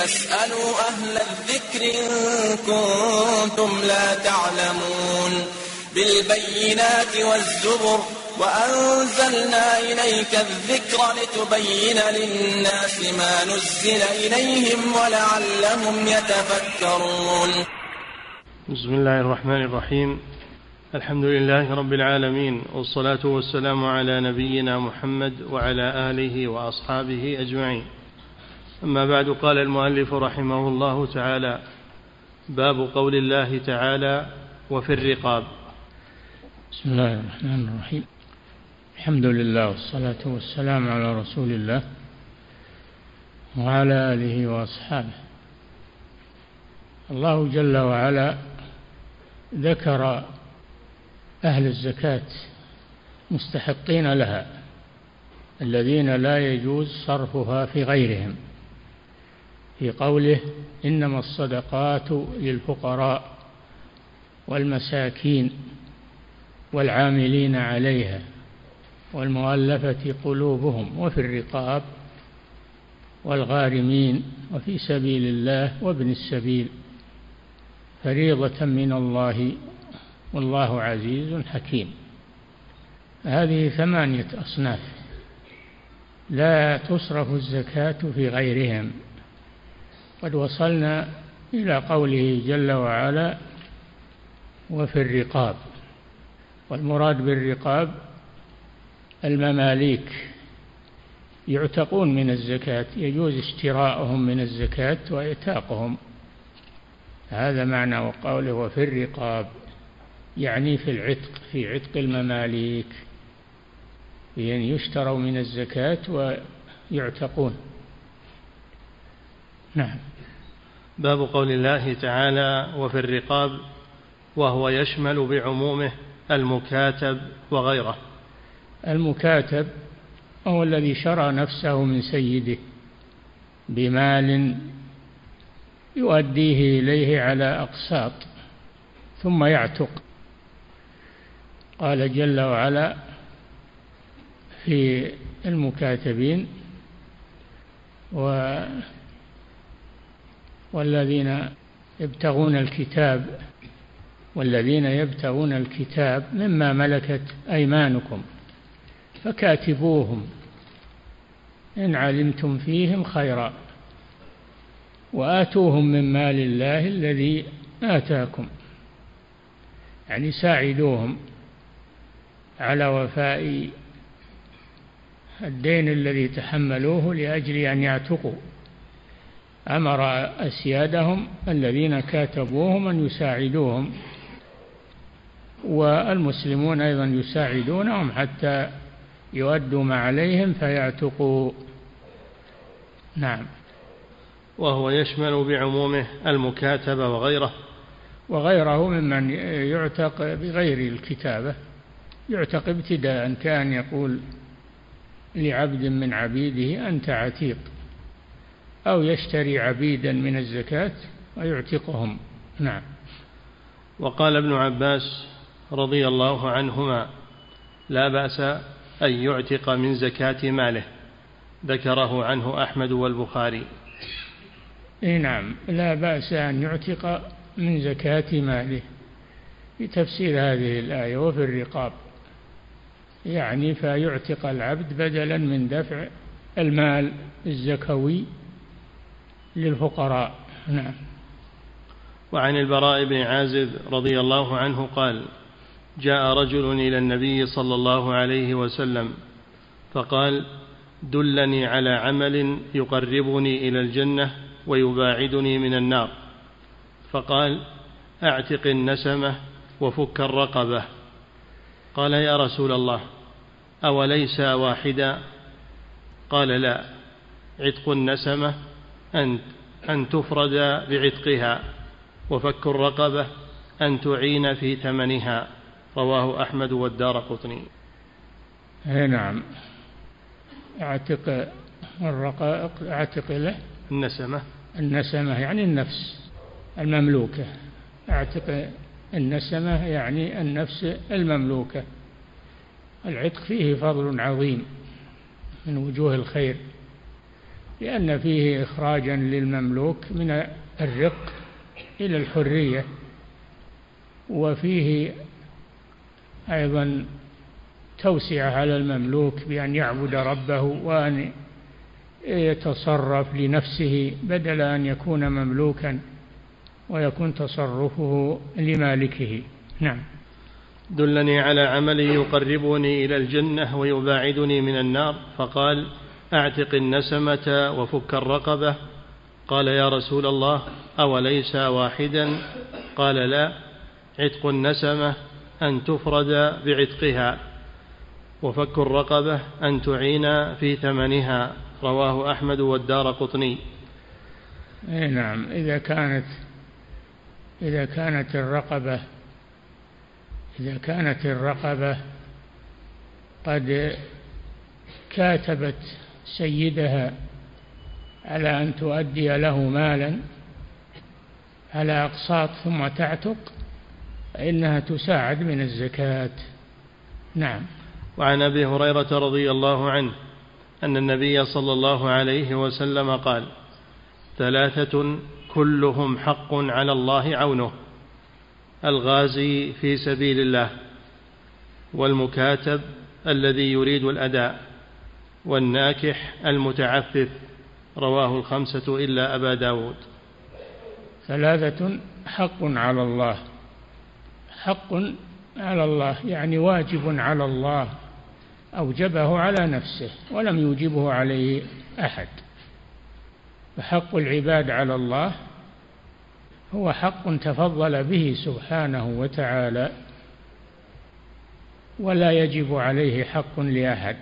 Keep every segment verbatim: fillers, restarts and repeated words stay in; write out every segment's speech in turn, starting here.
فاسألوا أهل الذكر إن كنتم لا تعلمون بالبينات والزبر وأنزلنا إليك الذكر لتبين للناس ما نزل إليهم ولعلهم يتفكرون. بسم الله الرحمن الرحيم. الحمد لله رب العالمين، والصلاة والسلام على نبينا محمد وعلى آله وأصحابه أجمعين. أما بعد، قال المؤلف رحمه الله تعالى: باب قول الله تعالى: وفي الرقاب. بسم الله الرحمن الرحيم. الحمد لله والصلاة والسلام على رسول الله وعلى آله وأصحابه. الله جل وعلا ذكر أهل الزكاة مستحقين لها، الذين لا يجوز صرفها في غيرهم، في قوله: إنما الصدقات للفقراء والمساكين والعاملين عليها والمؤلفة قلوبهم وفي الرقاب والغارمين وفي سبيل الله وابن السبيل فريضة من الله والله عزيز حكيم. هذه ثمانية أصناف لا تصرف الزكاة في غيرهم. قد وصلنا إلى قوله جل وعلا: وفي الرقاب. والمراد بالرقاب المماليك، يعتقون من الزكاة، يجوز اشتراؤهم من الزكاة وإعتاقهم. هذا معنى وقوله وفي الرقاب، يعني في العتق، في عتق المماليك، يعني يشتروا من الزكاة ويعتقون. نعم. باب قول الله تعالى: وفي الرقاب، وهو يشمل بعمومه المكاتب وغيره. المكاتب هو الذي شرى نفسه من سيده بمال يؤديه إليه على أقساط ثم يعتق. قال جل وعلا في المكاتبين: و والذين يبتغون الكتاب والذين يبتغون الكتاب مما ملكت أيمانكم فكاتبوهم إن علمتم فيهم خيرا وآتوهم من مال الله الذي آتاكم، يعني ساعدوهم على وفاء الدين الذي تحملوه لأجل أن يعتقوا. أمر أسيادهم الذين كاتبوهم أن يساعدوهم، والمسلمون أيضا يساعدونهم حتى يؤدوا ما عليهم فيعتقوا. نعم. وهو يشمل بعمومه المكاتبة وغيره. وغيره ممن يعتق بغير الكتابة، يعتق ابتداء، كان يقول لعبد من عبيده أنت عتيق، أو يشتري عبيدا من الزكاة ويعتقهم. نعم. وقال ابن عباس رضي الله عنهما: لا بأس أن يعتق من زكاة ماله، ذكره عنه أحمد والبخاري. إيه نعم، لا بأس أن يعتق من زكاة ماله، في تفسير هذه الآية وفي الرقاب، يعني فيعتق العبد بدلا من دفع المال الزكوي للفقراء. نعم. وعن البراء بن عازب رضي الله عنه قال: جاء رجل إلى النبي صلى الله عليه وسلم فقال: دلني على عمل يقربني إلى الجنة ويباعدني من النار. فقال: أعتق النسمة وفك الرقبة. قال: يا رسول الله، أوليس واحدا؟ قال: لا، عتق النسمة أن, أن تفرد بعتقها، وفك الرقبة أن تعين في ثمنها. رواه أحمد والدارقطني. نعم. اعتق الرقائق، اعتق له النسمة. النسمة يعني النفس المملوكة، اعتق النسمة يعني النفس المملوكة. العتق فيه فضل عظيم من وجوه الخير، لأن فيه إخراجا للمملوك من الرق إلى الحرية، وفيه أيضا توسعة على المملوك بأن يعبد ربه وأن يتصرف لنفسه بدل أن يكون مملوكا ويكون تصرفه لمالكه. نعم. دلني على عمل يقربني إلى الجنة ويباعدني من النار. فقال: أعتق النسمة وفك الرقبة. قال: يا رسول الله، أوليس واحدا؟ قال: لا، عتق النسمة أن تفرد بعتقها، وفك الرقبة أن تعين في ثمنها. رواه أحمد والدارقطني. نعم. إذا كانت إذا كانت الرقبة إذا كانت الرقبة قد كاتبت سيدها على أن تؤدي له مالا على أقساط ثم تعتق، فإنها تساعد من الزكاة. نعم. وعن أبي هريرة رضي الله عنه أن النبي صلى الله عليه وسلم قال: ثلاثة كلهم حق على الله عونه: الغازي في سبيل الله، والمكاتب الذي يريد الأداء، والناكح المتعفف. رواه الخمسة إلا أبا داود. ثلاثة حق على الله، حق على الله يعني واجب على الله، أوجبه على نفسه ولم يوجبه عليه أحد. فحق العباد على الله هو حق تفضل به سبحانه وتعالى، ولا يجب عليه حق لأحد.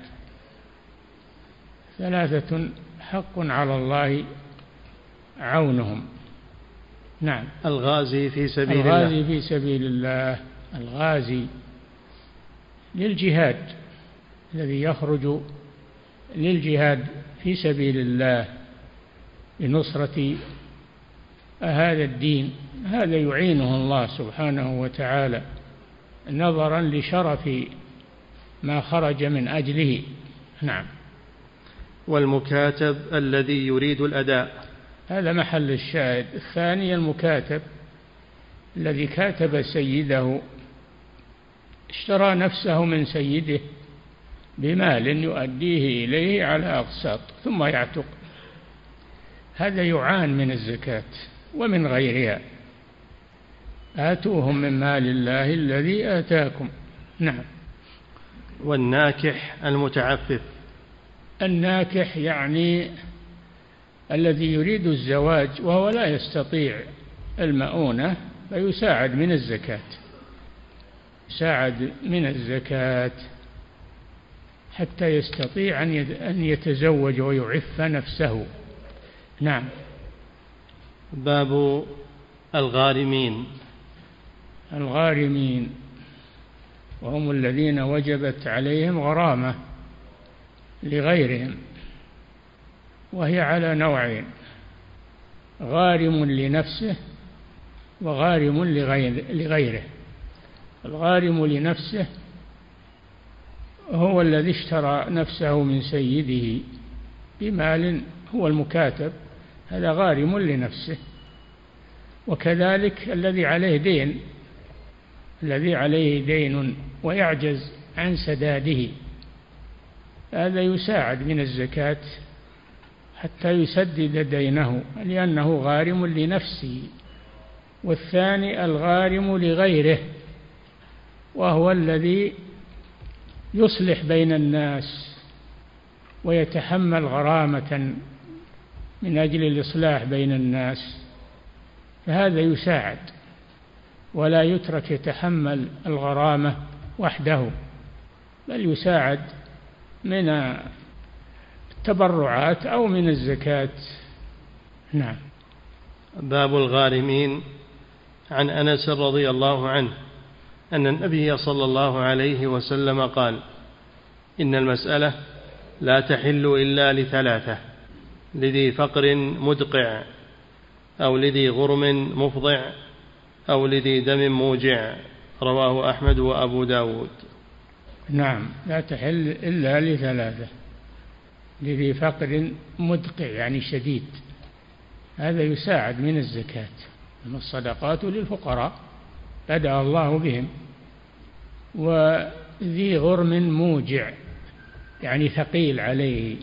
ثلاثة حق على الله عونهم. نعم. الغازي في سبيل الله. الغازي في سبيل الله، الغازي للجهاد، الذي يخرج للجهاد في سبيل الله لنصرة هذا الدين، هذا يعينه الله سبحانه وتعالى نظرا لشرف ما خرج من أجله. نعم. والمكاتب الذي يريد الأداء، هذا محل الشاهد. الثاني المكاتب الذي كاتب سيده، اشترى نفسه من سيده بمال يؤديه إليه على أقساط ثم يعتق، هذا يعان من الزكاة ومن غيرها. آتوهم من مال الله الذي آتاكم. نعم. والناكح المتعفف، الناكح يعني الذي يريد الزواج وهو لا يستطيع المؤونة، فيساعد من الزكاة، يساعد من الزكاة حتى يستطيع أن يتزوج ويعف نفسه. نعم. باب الغارمين. الغارمين وهم الذين وجبت عليهم غرامة لغيرهم، وهي على نوعين: غارم لنفسه وغارم لغيره. الغارم لنفسه هو الذي اشترى نفسه من سيده بمال، هو المكاتب، هذا غارم لنفسه. وكذلك الذي عليه دين، الذي عليه دين ويعجز عن سداده، هذا يساعد من الزكاة حتى يسدد دينه لأنه غارم لنفسه. والثاني الغارم لغيره، وهو الذي يصلح بين الناس ويتحمل غرامة من أجل الإصلاح بين الناس، فهذا يساعد ولا يترك يتحمل الغرامة وحده، بل يساعد من التبرعات أو من الزكاة. نعم. باب الغارمين. عن أنس رضي الله عنه أن النبي صلى الله عليه وسلم قال: إن المسألة لا تحل إلا لثلاثة: لذي فقر مدقع، أو لذي غرم مفضع، أو لذي دم موجع. رواه أحمد وأبو داود. نعم. لا تحل إلا لثلاثة: لذي فقر مدقع يعني شديد، هذا يساعد من الزكاة. أما الصدقات للفقراء بدأ الله بهم. وذي غرم موجع يعني ثقيل عليه،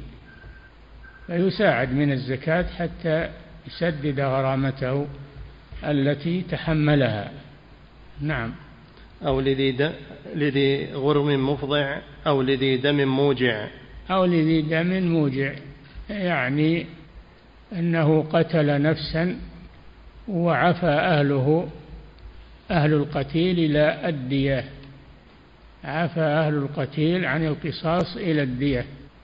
فيساعد من الزكاة حتى يسدد غرامته التي تحملها. نعم. أو لذي, د... لذي غرم مفضع أو لذي دم موجع. أو لذي دم موجع يعني أنه قتل نفسا وعفى أهله أهل القتيل إلى الدية، عفى أهل القتيل عن القصاص إلى الدية،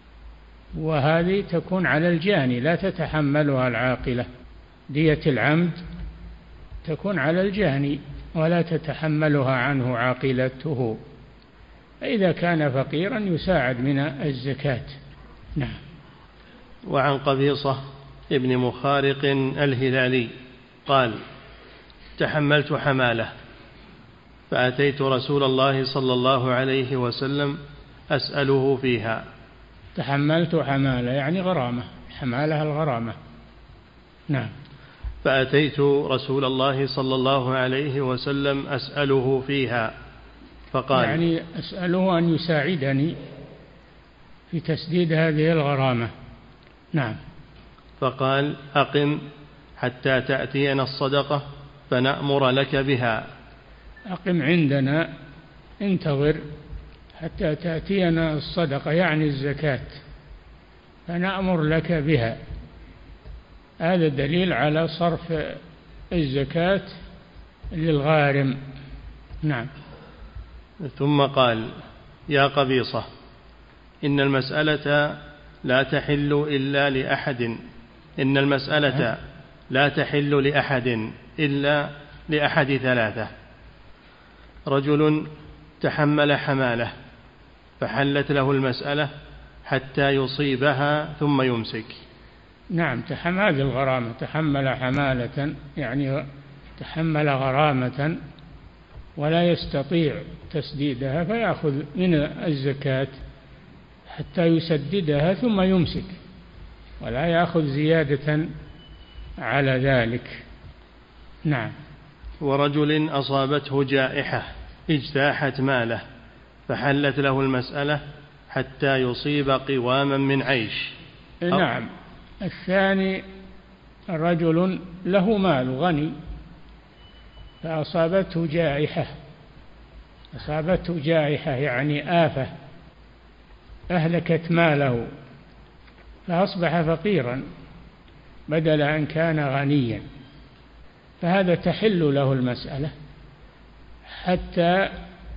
وهذه تكون على الجاني لا تتحملها العاقلة. دية العمد تكون على الجاني ولا تتحملها عنه عاقلته. إذا كان فقيرا يساعد من الزكاة. نعم. وعن قبيصة ابن مخارق الهلالي قال: تحملت حمالة فأتيت رسول الله صلى الله عليه وسلم أسأله فيها. تحملت حمالة يعني غرامة، حمالها الغرامة. نعم. فأتيت رسول الله صلى الله عليه وسلم أسأله فيها فقال، يعني أسأله أن يساعدني في تسديد هذه الغرامة. نعم. فقال: أقم حتى تأتينا الصدقة فنأمر لك بها. أقم عندنا، انتظر حتى تأتينا الصدقة يعني الزكاة فنأمر لك بها. هذا دليل على صرف الزكاة للغارم. نعم. ثم قال: يا قبيصة، إن المسألة لا تحل إلا لأحد إن المسألة لا تحل لأحد إلا لأحد ثلاثة: رجل تحمل حمالة فحلت له المسألة حتى يصيبها ثم يمسك. نعم. تحمل الغرامة، تحمل حمالة يعني تحمل غرامة ولا يستطيع تسديدها فيأخذ من الزكاة حتى يسددها ثم يمسك، ولا يأخذ زيادة على ذلك. نعم. ورجل أصابته جائحة اجتاحت ماله فحلت له المسألة حتى يصيب قواما من عيش. نعم. الثاني رجل له مال غني فأصابته جائحة، أصابته جائحة يعني آفة أهلكت ماله فأصبح فقيرا بدل أن كان غنيا، فهذا تحل له المسألة حتى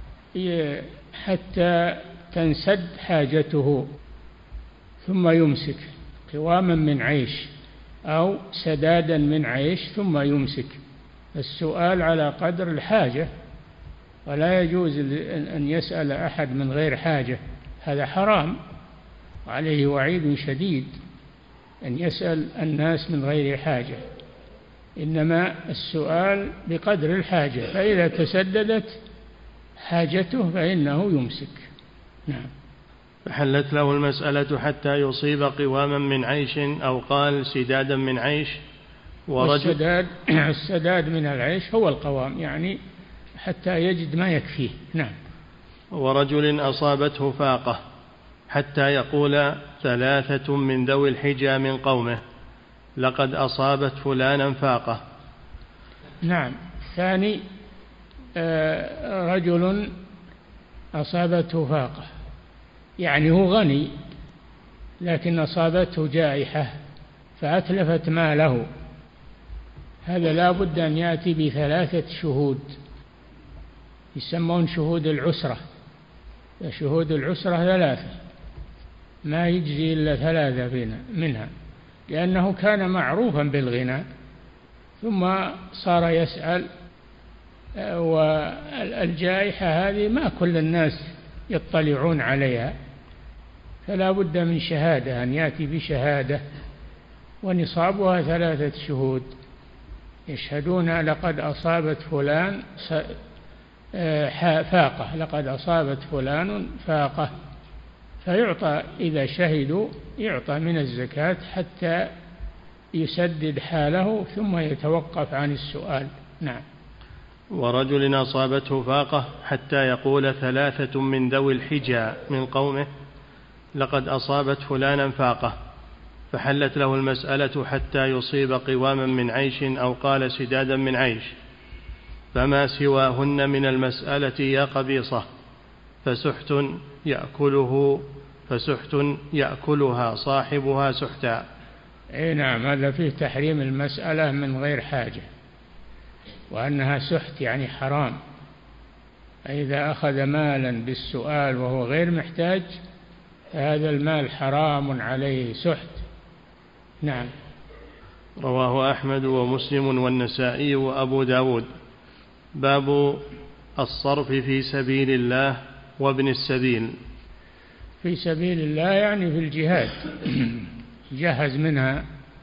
حتى تنسد حاجته ثم يمسك قواما من عيش أو سدادا من عيش ثم يمسك. السؤال على قدر الحاجة، ولا يجوز أن يسأل أحد من غير حاجة، هذا حرام وعليه وعيد شديد أن يسأل الناس من غير حاجة، إنما السؤال بقدر الحاجة، فإذا تسددت حاجته فإنه يمسك. نعم. فحلت له المسألة حتى يصيب قواما من عيش أو قال سدادا من عيش. ورجل السداد, السداد من العيش هو القوام يعني حتى يجد ما يكفيه. نعم. ورجل أصابته فاقة حتى يقول ثلاثة من ذوي الحجى من قومه لقد أصابت فلانا فاقة. نعم. ثاني رجل أصابته فاقة يعني هو غني لكن أصابته جائحة فأتلفت ماله، هذا لا بد أن يأتي بثلاثة شهود يسمون شهود العسرة. شهود العسرة ثلاثة، ما يجزي إلا ثلاثة منها، لأنه كان معروفا بالغنى ثم صار يسأل، والجائحة هذه ما كل الناس يطلعون عليها، فلا بد من شهادة، أن يأتي بشهادة ونصابها ثلاثة شهود يشهدون لقد أصابت فلان فاقة، لقد أصابت فلان فاقة، فيعطى إذا شهدوا يعطى من الزكاة حتى يسدد حاله ثم يتوقف عن السؤال. نعم. ورجل أصابته فاقة حتى يقول ثلاثة من ذوي الحجى من قومه لقد أصابت فلانا فاقة، فحلت له المسألة حتى يصيب قواما من عيش أو قال سدادا من عيش، فما سواهن من المسألة يا قبيصة، فسحت يأكله فسحت يأكلها صاحبها سحتا. أي نعم، هذا فيه تحريم المسألة من غير حاجة، وأنها سحت يعني حرام. إذا أخذ مالا بالسؤال وهو غير محتاج هذا المال حرام عليه سحت. نعم. رواه أحمد ومسلم والنسائي وأبو داود. باب الصرف في سبيل الله وابن السبيل. في سبيل الله يعني في الجهاد، جهز منها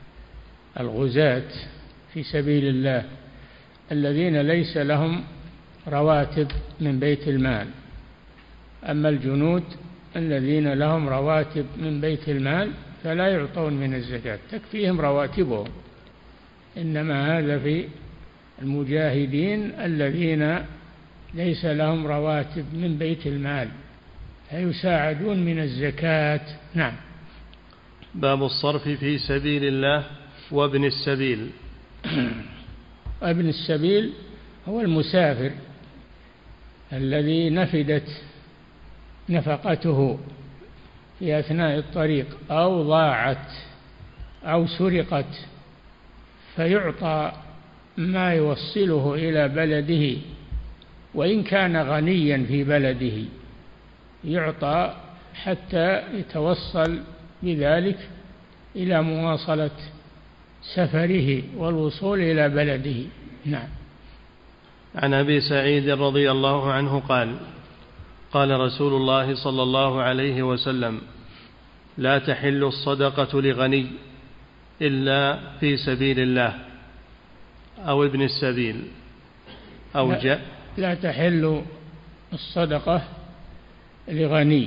الغزاة في سبيل الله الذين ليس لهم رواتب من بيت المال. أما الجنود الذين لهم رواتب من بيت المال فلا يعطون من الزكاة، تكفيهم رواتبهم. إنما هذا في المجاهدين الذين ليس لهم رواتب من بيت المال فيساعدون من الزكاة. نعم. باب الصرف في سبيل الله وابن السبيل. ابن السبيل هو المسافر الذي نفدت نفقته في أثناء الطريق أو ضاعت أو سرقت، فيعطى ما يوصله إلى بلده، وإن كان غنيا في بلده يعطى حتى يتوصل بذلك إلى مواصلة سفره والوصول إلى بلده. نعم. عن أبي سعيد رضي الله عنه قال قال رسول الله صلى الله عليه وسلم لا تحل الصدقة لغني إلا في سبيل الله أو ابن السبيل أو لا, جاء لا تحل الصدقة لغني،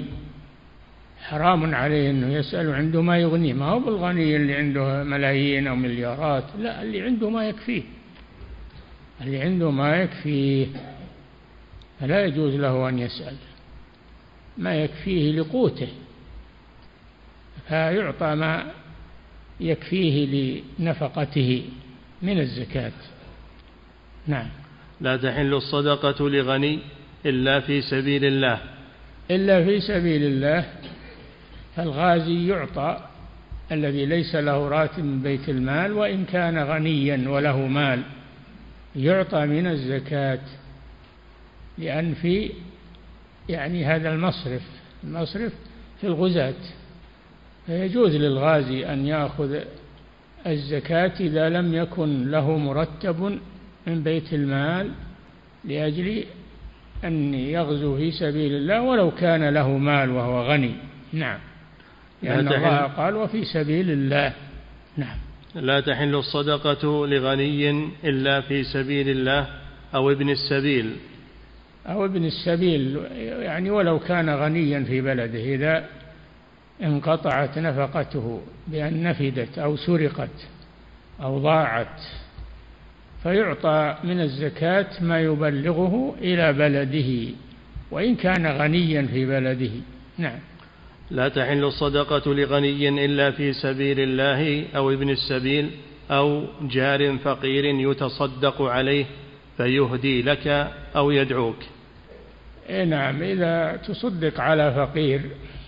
حرام عليه أنه يسأل عنده ما يغنيه، ما هو بالغني اللي عنده ملايين أو مليارات، لا، اللي عنده ما يكفيه، اللي عنده ما يكفيه فلا يجوز له أن يسأل، ما يكفيه لقوته فيعطى ما يكفيه لنفقته من الزكاة. نعم. لا تحل الصدقة لغني إلا في سبيل الله. إلا في سبيل الله، فالغازي يعطى الذي ليس له راتب من بيت المال وإن كان غنيا وله مال يعطى من الزكاة، لأن في يعني هذا المصرف المصرف في الغزاة، فيجوز للغازي أن يأخذ الزكاة إذا لم يكن له مرتب من بيت المال لأجل أن يغزو في سبيل الله ولو كان له مال وهو غني. نعم. لأن الله قال وفي سبيل الله. نعم. لا تحل الصدقة لغني إلا في سبيل الله أو ابن السبيل. أو ابن السبيل يعني ولو كان غنيا في بلده، إذا انقطعت نفقته بأن نفدت أو سرقت أو ضاعت فيعطى من الزكاة ما يبلغه إلى بلده وإن كان غنيا في بلده. نعم. لا تحل الصدقة لغني إلا في سبيل الله أو ابن السبيل أو جار فقير يتصدق عليه فيهدي لك أو يدعوك. نعم. إذا تصدق على فقير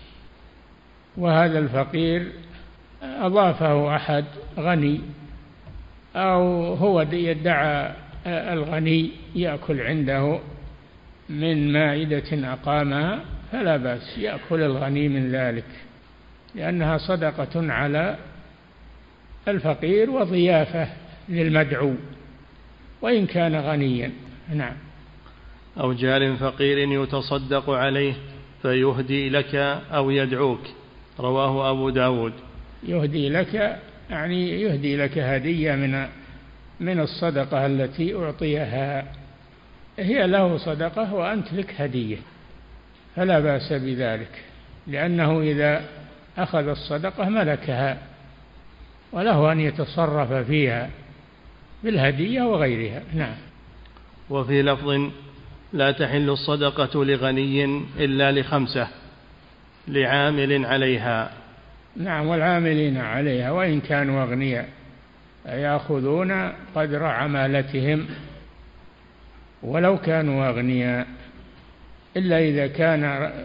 وهذا الفقير أضافه أحد غني أو هو يدعى الغني يأكل عنده من مائدة أقامها فلا بأس، يأكل الغني من ذلك لأنها صدقة على الفقير وضيافة للمدعو وإن كان غنيا. نعم. أو جار فقير يتصدق عليه فيهدي لك أو يدعوك. رواه أبو داود. يهدي لك يعني يهدي لك هدية من من الصدقة التي أعطيها، هي له صدقة وأنت لك هدية فلا بأس بذلك. لأنه إذا أخذ الصدقة ملكها وله أن يتصرف فيها بالهدية وغيرها. نعم. وفي لفظ: لا تحل الصدقة لغني إلا لخمسة لعامل عليها. نعم، والعاملين عليها وإن كانوا أغنياء يأخذون قدر عمالتهم ولو كانوا أغنياء، إلا إذا كان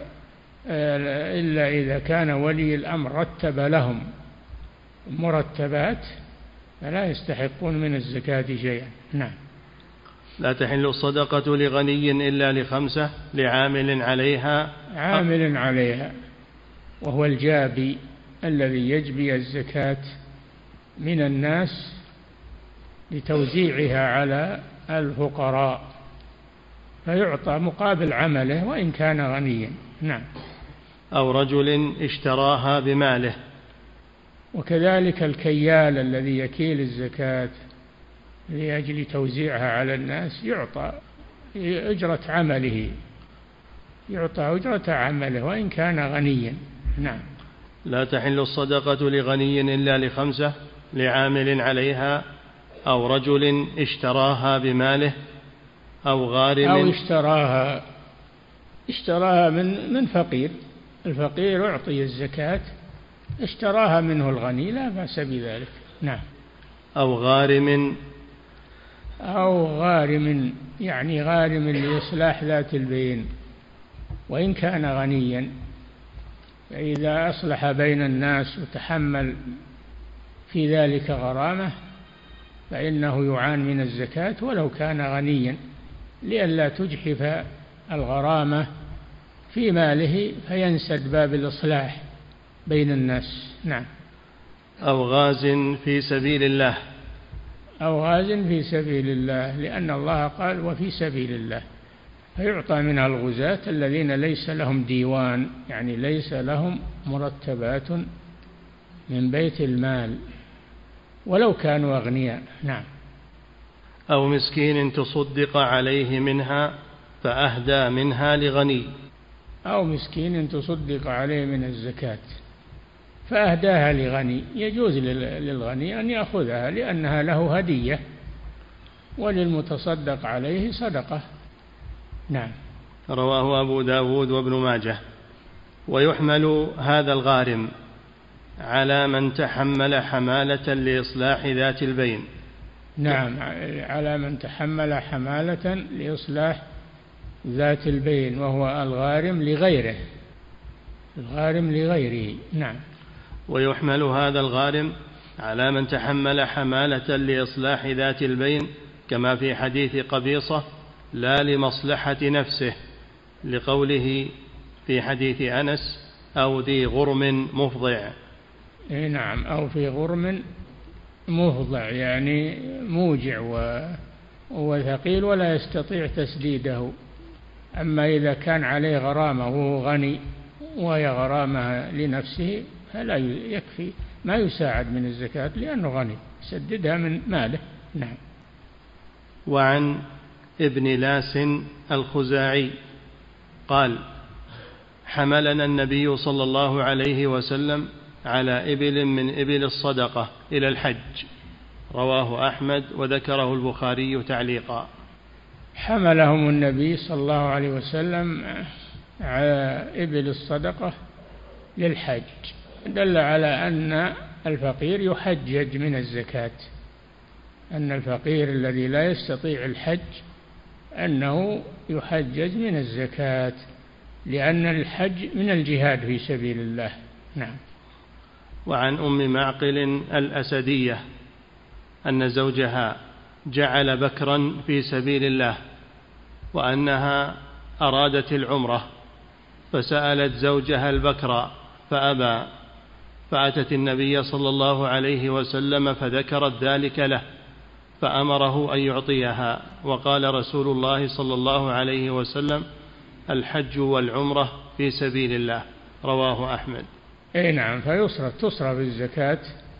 إلا إذا كان ولي الأمر رتب لهم مرتبات فلا يستحقون من الزكاة شيئا. نعم. لا تحل الصدقة لغني إلا لخمسة لعامل عليها. عامل عليها وهو الجابي الذي يجبي الزكاة من الناس لتوزيعها على الفقراء فيعطى مقابل عمله وإن كان غنيا. نعم. أو رجل اشتراها بماله. وكذلك الكيال الذي يكيل الزكاة لأجل توزيعها على الناس يعطى أجرة عمله يعطى أجرة عمله وإن كان غنيا. نعم. لا تحل الصدقة لغني إلا لخمسة لعامل عليها أو رجل اشتراها بماله أو غارم أو اشتراها اشتراها من من فقير، الفقير يعطي الزكاة، اشتراها منه الغني لا بأس بذلك. نعم. أو غارم أو غارم يعني غارم لإصلاح ذات البين وإن كان غنيا، فإذا أصلح بين الناس وتحمل في ذلك غرامة فإنه يعان من الزكاة ولو كان غنيا لئلا تجحف الغرامة في ماله فينسد باب الإصلاح بين الناس. نعم. أو غاز في سبيل الله. أو غاز في سبيل الله، لأن الله قال وفي سبيل الله، فيعطى منها الغزاة الذين ليس لهم ديوان، يعني ليس لهم مرتبات من بيت المال ولو كانوا أغنياء. نعم. أو مسكين تصدق عليه منها فأهدى منها لغني. أو مسكين تصدق عليه من الزكاة فأهداها لغني، يجوز للغني أن يأخذها لأنها له هدية وللمتصدق عليه صدقة. نعم. رواه أبو داود وابن ماجه. ويحمل هذا الغارم على من تحمل حمالة لإصلاح ذات البين. نعم، على من تحمل حمالة لإصلاح ذات البين وهو الغارم لغيره، الغارم لغيره. نعم. ويحمل هذا الغارم على من تحمل حمالة لإصلاح ذات البين كما في حديث قبيصة لا لمصلحة نفسه، لقوله في حديث أنس أو ذي غرم مفضع. نعم، أو في غرم مفضع يعني موجع وثقيل ولا يستطيع تسديده. أما إذا كان عليه غرامة وهو غني وهي غرامة لنفسه فلا يكفي، ما يساعد من الزكاة لأنه غني، سددها من ماله. نعم. وعن ابن لاس الخزاعي قال حملنا النبي صلى الله عليه وسلم على إبل من إبل الصدقة إلى الحج. رواه أحمد وذكره البخاري تعليقا. حملهم النبي صلى الله عليه وسلم على إبل الصدقة للحج، دل على أن الفقير يحجج من الزكاة، أن الفقير الذي لا يستطيع الحج أنه يحجج من الزكاة، لأن الحج من الجهاد في سبيل الله. نعم. وعن أم معقل الأسدية أن زوجها جعل بكرا في سبيل الله وأنها أرادت العمرة فسألت زوجها البكر فأبى، فأتت النبي صلى الله عليه وسلم فذكرت ذلك له فأمره أن يعطيها، وقال رسول الله صلى الله عليه وسلم الحج والعمرة في سبيل الله. رواه أحمد. أي نعم، فيصرف تصرف الزكاة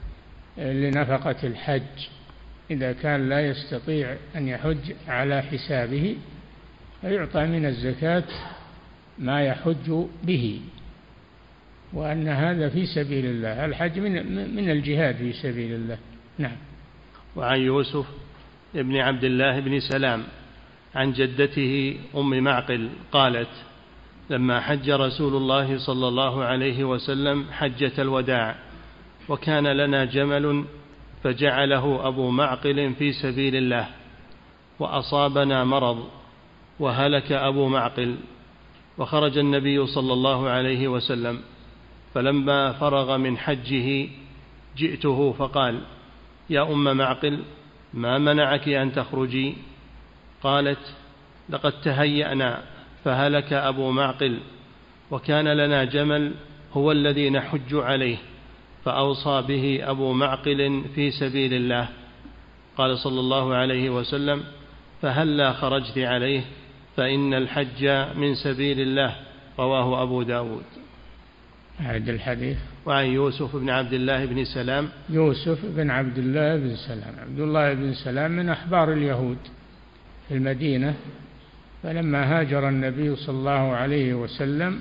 لنفقة الحج إذا كان لا يستطيع أن يحج على حسابه، فيعطى من الزكاة ما يحج به. وأن هذا في سبيل الله، الحج من من الجهاد في سبيل الله. نعم. وعن يوسف ابن عبد الله بن سلام عن جدته أم معقل قالت: لما حج رسول الله صلى الله عليه وسلم حجة الوداع وكان لنا جمل فجعله أبو معقل في سبيل الله وأصابنا مرض وهلك أبو معقل، وخرج النبي صلى الله عليه وسلم، فلما فرغ من حجه جئته فقال: يا أم معقل، ما منعك أن تخرجي؟ قالت: لقد تهيأنا فهلك أبو معقل، وكان لنا جمل هو الذي نحج عليه، فأوصى به أبو معقل في سبيل الله. قال صلى الله عليه وسلم: فهلا خرجت عليه فإن الحج من سبيل الله. رواه أبو داود. أعد الحديث. وعن يوسف بن عبد الله بن سلام. يوسف بن عبد الله بن سلام، عبد الله بن سلام من أحبار اليهود في المدينة، فلما هاجر النبي صلى الله عليه وسلم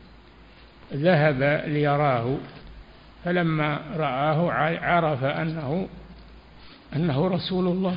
ذهب ليراه، فلما رآه عرف أنه أنه رسول الله،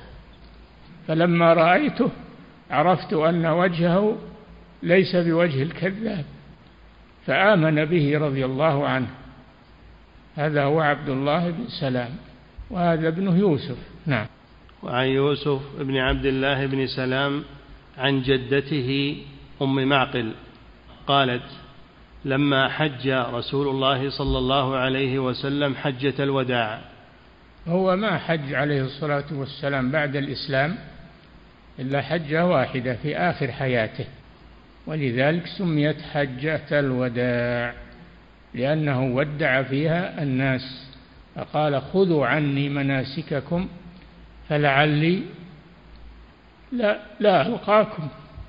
فلما رأيته عرفت أن وجهه ليس بوجه الكذاب، فآمن به رضي الله عنه. هذا هو عبد الله بن سلام، وهذا ابنه يوسف. نعم. وعن يوسف بن عبد الله بن سلام عن جدته أم معقل قالت: لما حج رسول الله صلى الله عليه وسلم حجة الوداع. هو ما حج عليه الصلاة والسلام بعد الإسلام إلا حجة واحدة في آخر حياته، ولذلك سميت حجة الوداع، لأنه ودع فيها الناس، فقال: خذوا عني مناسككم فلعلي لا, لا ألقاكم،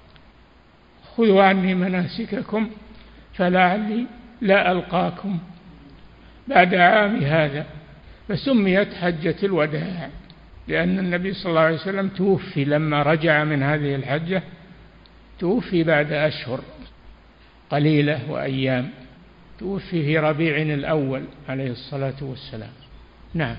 خذوا عني مناسككم فلعلي لا ألقاكم بعد عام هذا، فسميت حجة الوداع، لأن النبي صلى الله عليه وسلم توفي لما رجع من هذه الحجة، توفي بعد أشهر قليلة وأيام، توفي في ربيع الأول عليه الصلاة والسلام. نعم.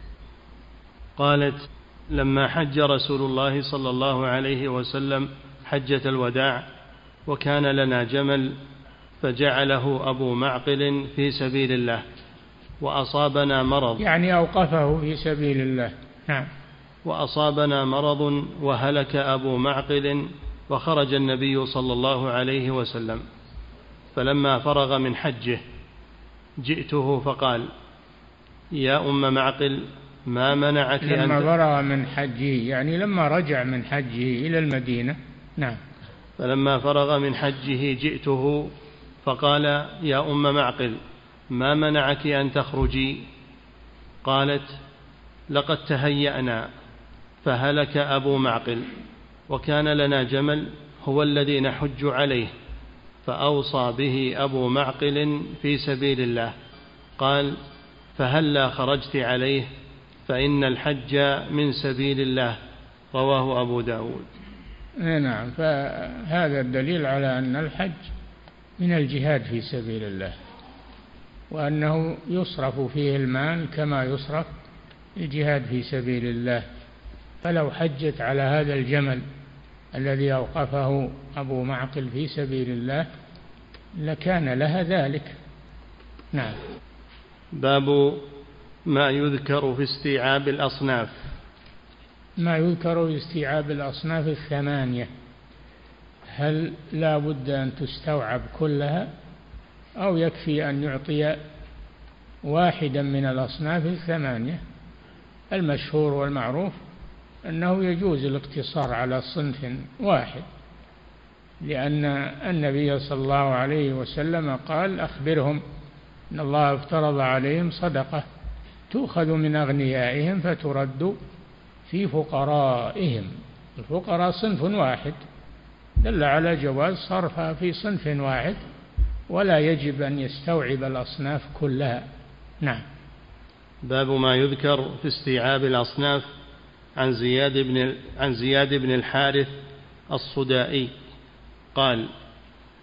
قالت: لما حج رسول الله صلى الله عليه وسلم حجة الوداع وكان لنا جمل فجعله أبو معقل في سبيل الله وأصابنا مرض، يعني أوقفه في سبيل الله. نعم. وأصابنا مرض وهلك أبو معقل، وخرج النبي صلى الله عليه وسلم، فلما فرغ من حجه جئته فقال: يا أم معقل، ما منعك أن لما فرغ من حجه يعني لما رجع من حجه إلى المدينة. نعم. فلما فرغ من حجه جئته فقال: يا أم معقل، ما منعك أن تخرجي؟ قالت: لقد تهيأنا فهلك أبو معقل، وكان لنا جمل هو الذي نحج عليه، فأوصى به أبو معقل في سبيل الله. قال: فهلا خرجت عليه فإن الحج من سبيل الله. رواه أبو داود. نعم. فهذا الدليل على أن الحج من الجهاد في سبيل الله، وأنه يصرف فيه المال كما يصرف الجهاد في سبيل الله. فلو حجت على هذا الجمل الذي أوقفه أبو معقل في سبيل الله لكان لها ذلك. نعم. باب ما يذكر في استيعاب الأصناف. ما يذكر في استيعاب الأصناف الثمانية، هل لا بد أن تستوعب كلها أو يكفي أن يعطي واحدا من الأصناف الثمانية؟ المشهور والمعروف أنه يجوز الاقتصار على صنف واحد، لأن النبي صلى الله عليه وسلم قال: أخبرهم إن الله افترض عليهم صدقة تؤخذ من أغنيائهم فترد في فقرائهم. الفقراء صنف واحد، دل على جواز صرفها في صنف واحد، ولا يجب أن يستوعب الأصناف كلها. نعم. باب ما يذكر في استيعاب الأصناف. عن زياد بن عن زياد بن الحارث الصدائي قال: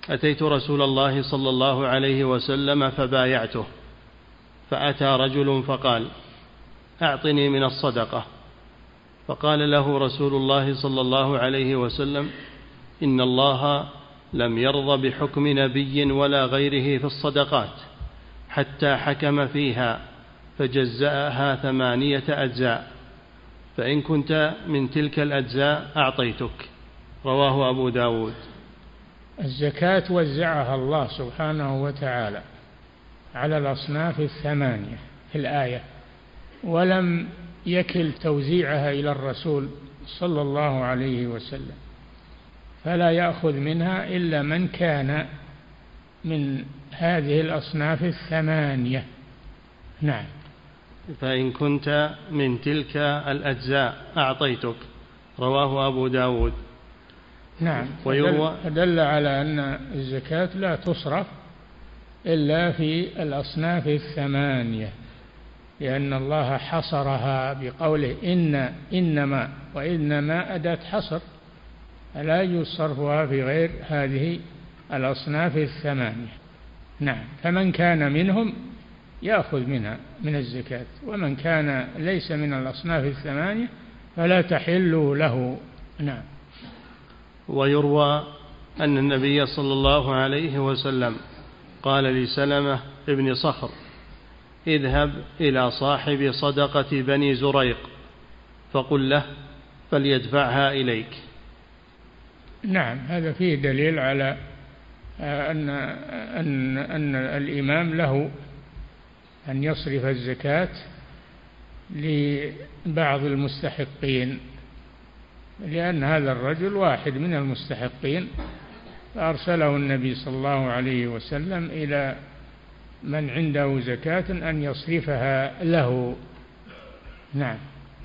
أتيت رسول الله صلى الله عليه وسلم فبايعته، فأتى رجل فقال: أعطني من الصدقة. فقال له رسول الله صلى الله عليه وسلم: إن الله لم يرض بحكم نبي ولا غيره في الصدقات حتى حكم فيها فجزأها ثمانية أجزاء، فإن كنت من تلك الأجزاء أعطيتك. رواه أبو داود. الزكاة وزعها الله سبحانه وتعالى على الأصناف الثمانية في الآية، ولم يكل توزيعها إلى الرسول صلى الله عليه وسلم، فلا يأخذ منها إلا من كان من هذه الأصناف الثمانية. نعم. فإن كنت من تلك الأجزاء أعطيتك. رواه أبو داود. نعم. ويروى دل على أن الزكاة لا تصرف إلا في الأصناف الثمانية، لأن الله حصرها بقوله إن إنما، وإنما أداة حصر، لا يصرفها في غير هذه الأصناف الثمانية. نعم. فمن كان منهم يأخذ منها من الزكاة، ومن كان ليس من الأصناف الثمانية فلا تحل له. نعم. ويروى أن النبي صلى الله عليه وسلم قال لسلمة ابن صخر: اذهب إلى صاحب صدقة بني زريق فقل له فليدفعها إليك. نعم. هذا فيه دليل على أن, أن, أن الإمام له أن يصرف الزكاة لبعض المستحقين، لأن هذا الرجل واحد من المستحقين، فأرسله النبي صلى الله عليه وسلم إلى من عنده زكاة أن يصرفها له. نعم.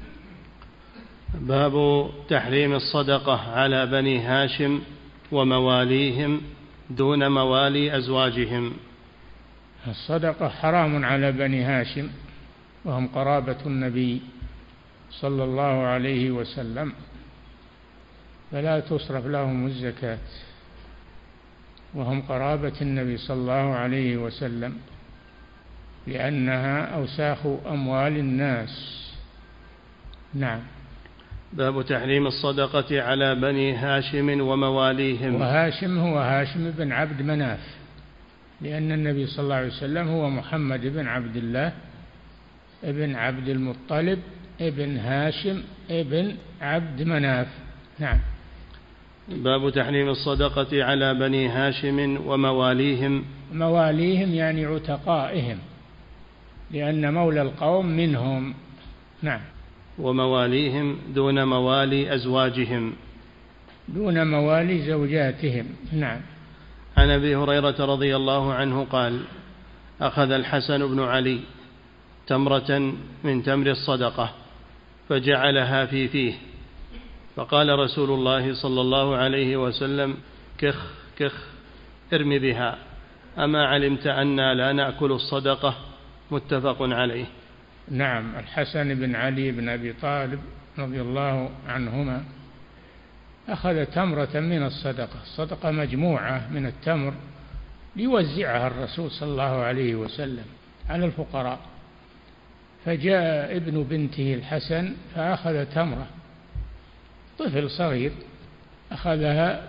باب تحريم الصدقة على بني هاشم ومواليهم دون موالي أزواجهم. الصدقة حرام على بني هاشم، وهم قرابة النبي صلى الله عليه وسلم، فلا تصرف لهم الزكاة، وهم قرابة النبي صلى الله عليه وسلم، لأنها أوساخ أموال الناس. نعم. باب تحريم الصدقة على بني هاشم ومواليهم. وهاشم هو هاشم بن عبد مناف، لأن النبي صلى الله عليه وسلم هو محمد بن عبد الله ابن عبد المطلب ابن هاشم ابن عبد مناف. نعم. باب تحريم الصدقة على بني هاشم ومواليهم. مواليهم يعني عتقائهم، لأن مولى القوم منهم. نعم. ومواليهم دون موالي أزواجهم، دون موالي زوجاتهم. نعم. عن أبي هريرة رضي الله عنه قال: أخذ الحسن بن علي تمرة من تمر الصدقة فجعلها في فيه، فقال رسول الله صلى الله عليه وسلم: كخ كخ ارم بها، أما علمت أنا لا نأكل الصدقة؟ متفق عليه. نعم. الحسن بن علي بن أبي طالب رضي الله عنهما أخذ تمرة من الصدقة، الصدقة مجموعة من التمر ليوزعها الرسول صلى الله عليه وسلم على الفقراء، فجاء ابن بنته الحسن فأخذ تمرة، طفل صغير أخذها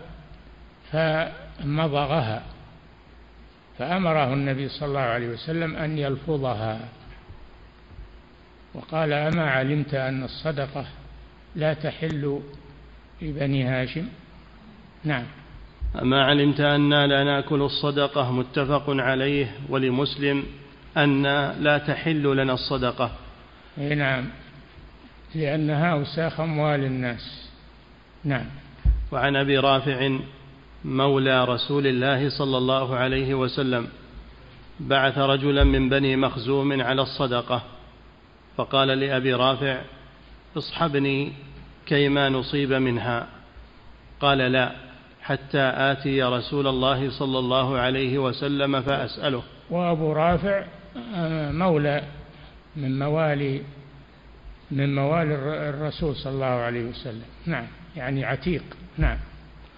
فمضغها، فأمره النبي صلى الله عليه وسلم أن يلفظها، وقال: أما علمت أن الصدقة لا تحل لبني هاشم؟ نعم. أما علمت أننا لا نأكل الصدقة؟ متفق عليه. ولمسلم أن لا تحل لنا الصدقة. نعم، لأنها أوساخ أموال الناس. نعم. وعن أبي رافع مولى رسول الله صلى الله عليه وسلم بعث رجلا من بني مخزوم على الصدقة، فقال لأبي رافع: اصحبني كيما نصيب منها. قال: لا، حتى آتي رسول الله صلى الله عليه وسلم فأسأله. وأبو رافع مولى من موالي من موالي الرسول صلى الله عليه وسلم. نعم، يعني عتيق. نعم.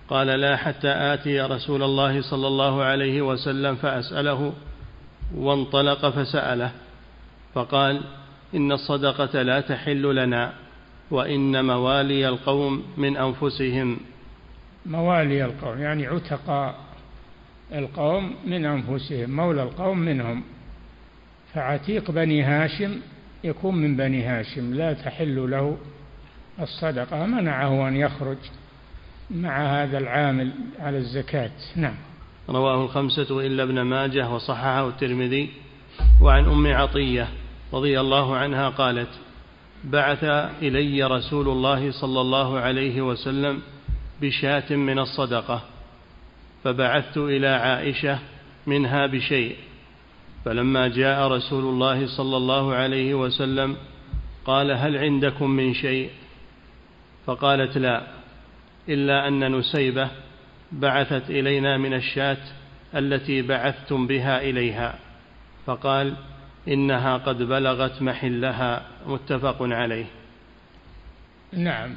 قال لا حتى آتي رسول الله صلى الله عليه وسلم فأسأله، وانطلق فسأله فقال إن الصدقة لا تحل لنا، وإن موالي القوم من أنفسهم. موالي القوم يعني عتقاء القوم من أنفسهم، مولى القوم منهم، فعتيق بني هاشم يكون من بني هاشم لا تحل له الصدقة، منعه أن يخرج مع هذا العامل على الزكاة. نعم. رواه الخمسة إلا ابن ماجه وصححه الترمذي. وعن أم عطية رضي الله عنها قالت بعث إلي رسول الله صلى الله عليه وسلم بشاة من الصدقة، فبعثت إلى عائشة منها بشيء، فلما جاء رسول الله صلى الله عليه وسلم قال هل عندكم من شيء؟ فقالت لا، إلا أن نسيبة بعثت إلينا من الشاة التي بعثتم بها إليها، فقال إنها قد بلغت محلها، متفق عليه. نعم،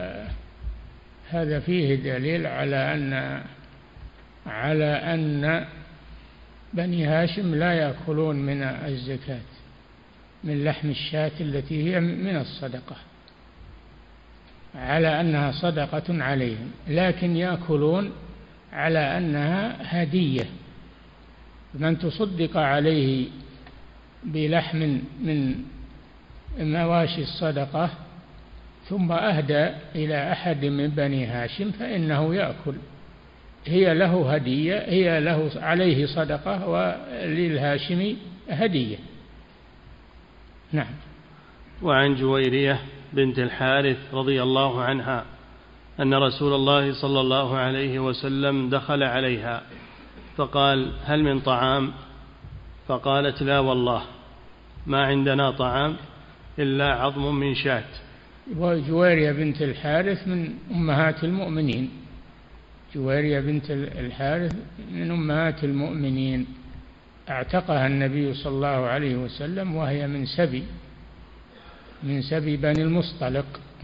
فهذا فيه دليل على أن على أن بني هاشم لا يأكلون من الزكاة من لحم الشاة التي هي من الصدقة، على أنها صدقة عليهم، لكن يأكلون على أنها هدية. من تصدق عليه بلحم من مواشي الصدقة ثم أهدى إلى أحد من بني هاشم فإنه يأكل، هي له هدية، هي له عليه صدقة وللهاشمي هدية. نعم. وعن جويرية بنت الحارث رضي الله عنها أن رسول الله صلى الله عليه وسلم دخل عليها فقال هل من طعام؟ فقالت لا والله ما عندنا طعام إلا عظم من شاة. وجويرية بنت الحارث من أمهات المؤمنين، جويرية بنت الحارث من أمهات المؤمنين، اعتقها النبي صلى الله عليه وسلم وهي من سبي من سبي بني المصطلق،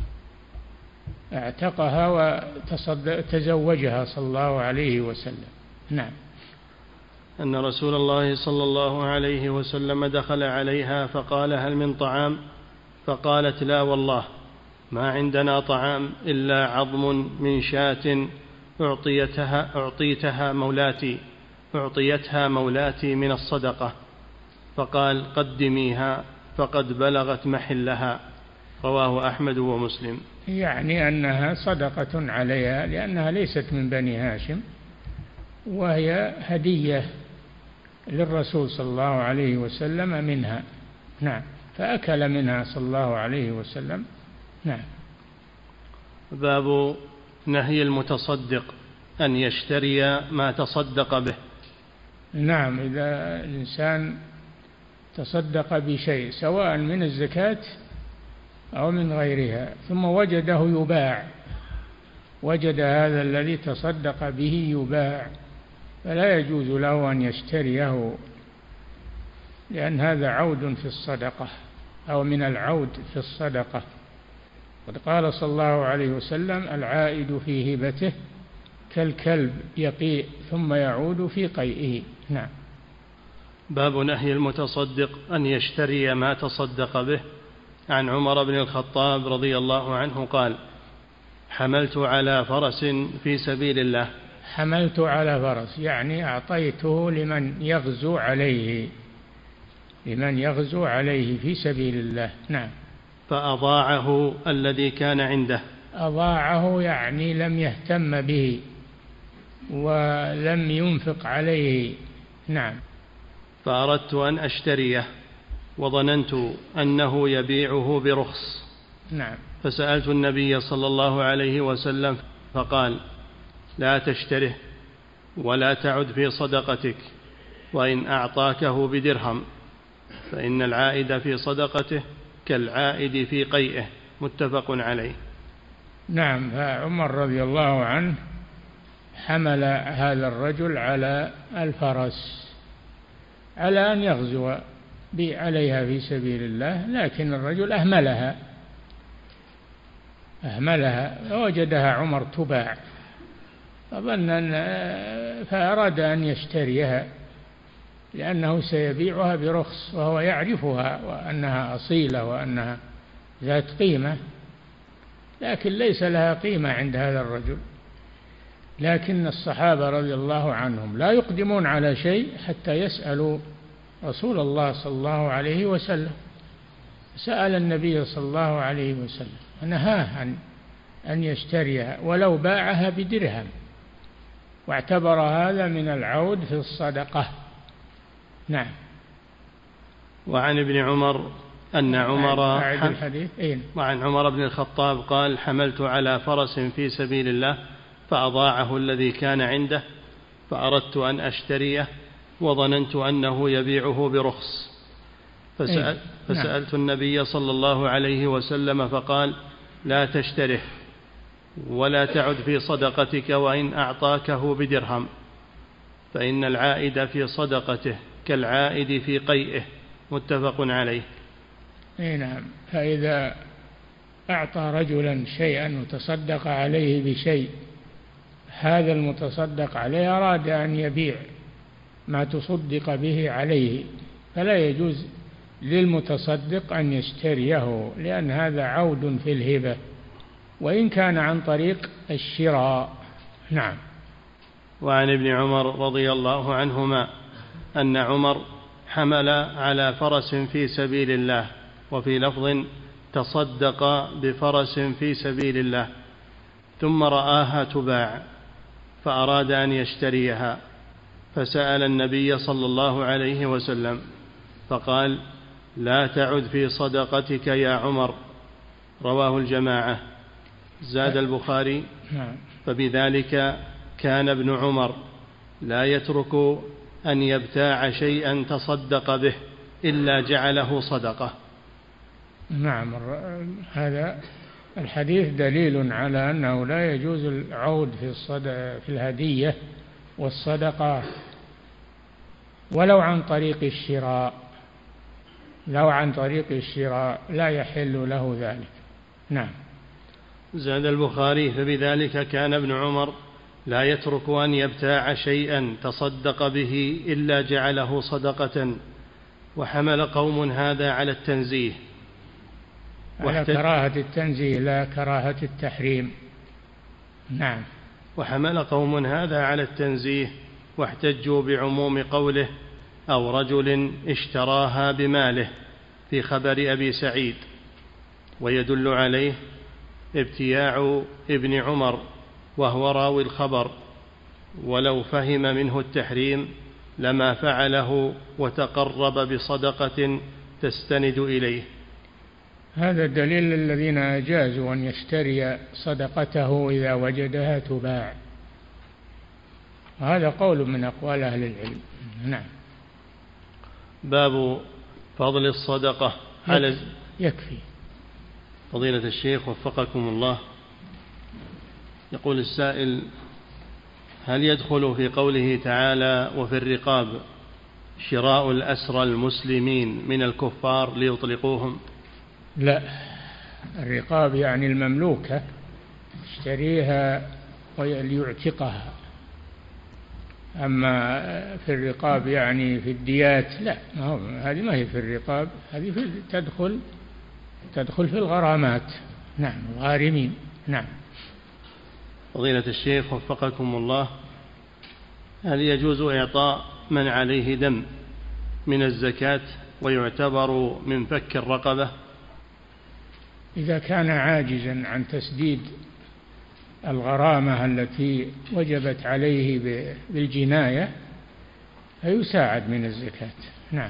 اعتقها وتزوجها صلى الله عليه وسلم. نعم. أن رسول الله صلى الله عليه وسلم دخل عليها فقال هل من طعام؟ فقالت لا والله ما عندنا طعام إلا عظم من شاة أعطيتها, أعطيتها مولاتي أعطيتها مولاتي من الصدقة. فقال قدميها فقد بلغت محلها. رواه أحمد ومسلم. يعني أنها صدقة عليها لأنها ليست من بني هاشم، وهي هدية للرسول صلى الله عليه وسلم منها. نعم. فأكل منها صلى الله عليه وسلم. نعم. باب نهي المتصدق أن يشتري ما تصدق به. نعم، إذا الإنسان تصدق بشيء سواء من الزكاة أو من غيرها ثم وجده يباع، وجد هذا الذي تصدق به يباع، فلا يجوز له أن يشتريه، لأن هذا عود في الصدقة أو من العود في الصدقة. قد قال صلى الله عليه وسلم العائد في هبته كالكلب يقيء ثم يعود في قيئه. نعم. باب نهي المتصدق أن يشتري ما تصدق به. عن عمر بن الخطاب رضي الله عنه قال حملت على فرس في سبيل الله. حملت على فرس يعني أعطيته لمن يغزو عليه لمن يغزو عليه في سبيل الله. نعم. فأضاعه الذي كان عنده. أضاعه يعني لم يهتم به ولم ينفق عليه. نعم. فأردت أن أشتريه وظننت أنه يبيعه برخص. نعم. فسألت النبي صلى الله عليه وسلم فقال لا تشتره ولا تعد في صدقتك، وإن أعطاكه بدرهم فإن العائد في صدقته كالعائد في قيئه. متفق عليه. نعم. فعمر رضي الله عنه حمل هذا الرجل على الفرس على أن يغزو عليها في سبيل الله، لكن الرجل أهملها أهملها ووجدها عمر تباع فظن أن فأراد أن يشتريها لأنه سيبيعها برخص، وهو يعرفها وأنها أصيلة وأنها ذات قيمة، لكن ليس لها قيمة عند هذا الرجل. لكن الصحابة رضي الله عنهم لا يقدمون على شيء حتى يسألوا رسول الله صلى الله عليه وسلم. سأل النبي صلى الله عليه وسلم نهاه عن أن يشتريها ولو باعها بدرهم، واعتبر هذا من العود في الصدقة. نعم. وعن ابن عمر أن عمر وعن عمر بن الخطاب قال: حملت على فرس في سبيل الله فأضاعه الذي كان عنده، فأردت أن أشتريه وظننت أنه يبيعه برخص، فسأل فسألت النبي صلى الله عليه وسلم فقال: لا تشتره ولا تعد في صدقتك وإن أعطاكه بدرهم، فإن العائد في صدقته كالعائد في قيئه. متفق عليه. نعم. فإذا أعطى رجلا شيئا وتصدق عليه بشيء، هذا المتصدق عليه أراد أن يبيع ما تصدق به عليه، فلا يجوز للمتصدق أن يشتريه، لأن هذا عود في الهبة وإن كان عن طريق الشراء. نعم. وعن ابن عمر رضي الله عنهما أن عمر حمل على فرس في سبيل الله، وفي لفظ: تصدق بفرس في سبيل الله، ثم رآها تباع فأراد أن يشتريها، فسأل النبي صلى الله عليه وسلم فقال: لا تعد في صدقتك يا عمر. رواه الجماعة. زاد البخاري: فبذلك كان ابن عمر لا يترك أن يبتاع شيئا تصدق به إلا جعله صدقة. نعم. هذا الحديث دليل على أنه لا يجوز العود في الصدقة في الهدية والصدقة ولو عن طريق الشراء، لو عن طريق الشراء لا يحل له ذلك. نعم. زاد البخاري: فبذلك كان ابن عمر لا يترك أن يبتاع شيئا تصدق به إلا جعله صدقة، وحمل قوم هذا على التنزيه، على كراهة التنزيه لا كراهة التحريم. نعم. وحمل قوم هذا على التنزيه واحتجوا بعموم قوله: أو رجل اشتراها بماله، في خبر أبي سعيد، ويدل عليه ابتياع ابن عمر وهو راوي الخبر، ولو فهم منه التحريم لما فعله وتقرب بصدقة تستند إليه. هذا دليل الذين أجازوا أن يشتري صدقته إذا وجدها تباع، هذا قول من أقوال أهل العلم. نعم. باب فضل الصدقة على يكفي. فضيلة الشيخ وفقكم الله، يقول السائل: هل يدخل في قوله تعالى: وفي الرقاب شراء الأسرى المسلمين من الكفار ليطلقوهم؟ لا، الرقاب يعني المملوكة، اشتريها ليعتقها. أما في الرقاب يعني في الديات لا، هذه ما هي في الرقاب، هذه في تدخل تدخل في الغرامات. نعم، الغارمين. نعم. فضيلة الشيخ وفقكم الله، هل يجوز إعطاء من عليه دم من الزكاة ويعتبر من فك الرقبة؟ إذا كان عاجزا عن تسديد الغرامة التي وجبت عليه بالجناية فيساعد من الزكاة. نعم.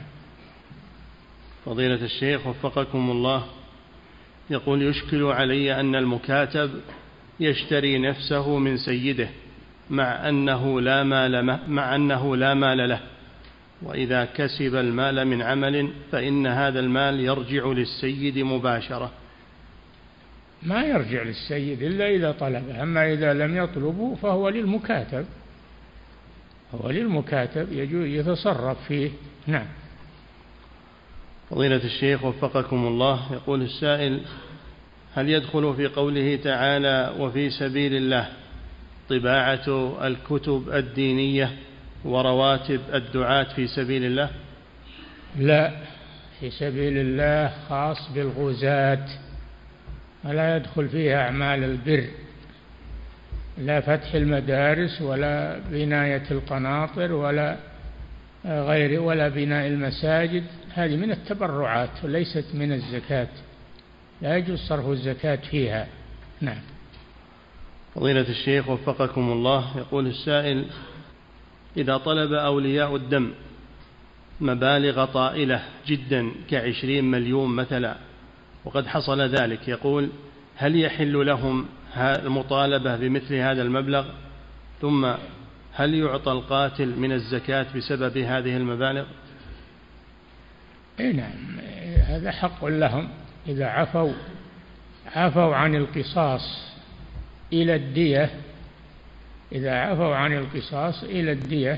فضيلة الشيخ وفقكم الله، يقول: يشكل علي أن المكاتب يشتري نفسه من سيده مع أنه لا مال مع أنه لا مال له، وإذا كسب المال من عمل فإن هذا المال يرجع للسيد مباشرة. ما يرجع للسيد إلا إذا طلبه، أما إذا لم يطلبه فهو للمكاتب، هو للمكاتب يجوز يتصرف فيه. نعم. فضيلة الشيخ وفقكم الله، يقول السائل: هل يدخل في قوله تعالى: وفي سبيل الله طباعة الكتب الدينية ورواتب الدعاة في سبيل الله؟ لا، في سبيل الله خاص بالغزاة، ولا يدخل فيها أعمال البر، لا فتح المدارس ولا بناية القناطر ولا غير ولا بناء المساجد، هذه من التبرعات وليست من الزكاة، لا يجوز صرف الزكاة فيها. نعم. فضيلة الشيخ وفقكم الله، يقول السائل: إذا طلب أولياء الدم مبالغ طائلة جدا كعشرين مليون مثلا وقد حصل ذلك، يقول: هل يحل لهم المطالبة بمثل هذا المبلغ؟ ثم هل يعطى القاتل من الزكاة بسبب هذه المبالغ؟ إيه نعم، هذا حق لهم إذا عفوا عفوا عن القصاص إلى الدية، إذا عفوا عن القصاص إلى الدية،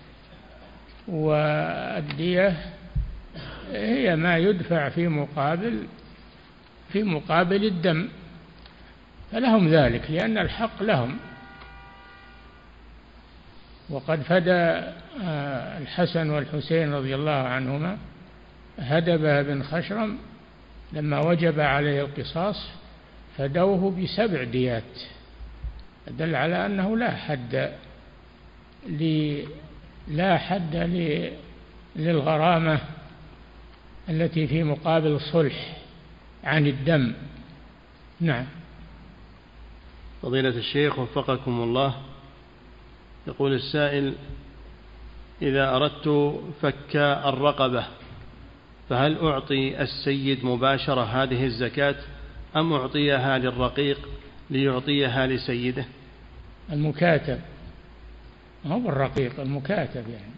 والدية هي ما يدفع في مقابل في مقابل الدم، فلهم ذلك لأن الحق لهم. وقد فدى الحسن والحسين رضي الله عنهما هدبة بن خشرم لما وجب عليه القصاص فدوه بسبع ديات، دل على أنه لا حد لا حد للغرامة التي في مقابل الصلح عن الدم. نعم. فضيلة الشيخ وفقكم الله، يقول السائل: إذا أردت فك الرقبة فهل أعطي السيد مباشرة هذه الزكاة أم أعطيها للرقيق ليعطيها لسيده؟ المكاتب، ما هو الرقيق، المكاتب يعني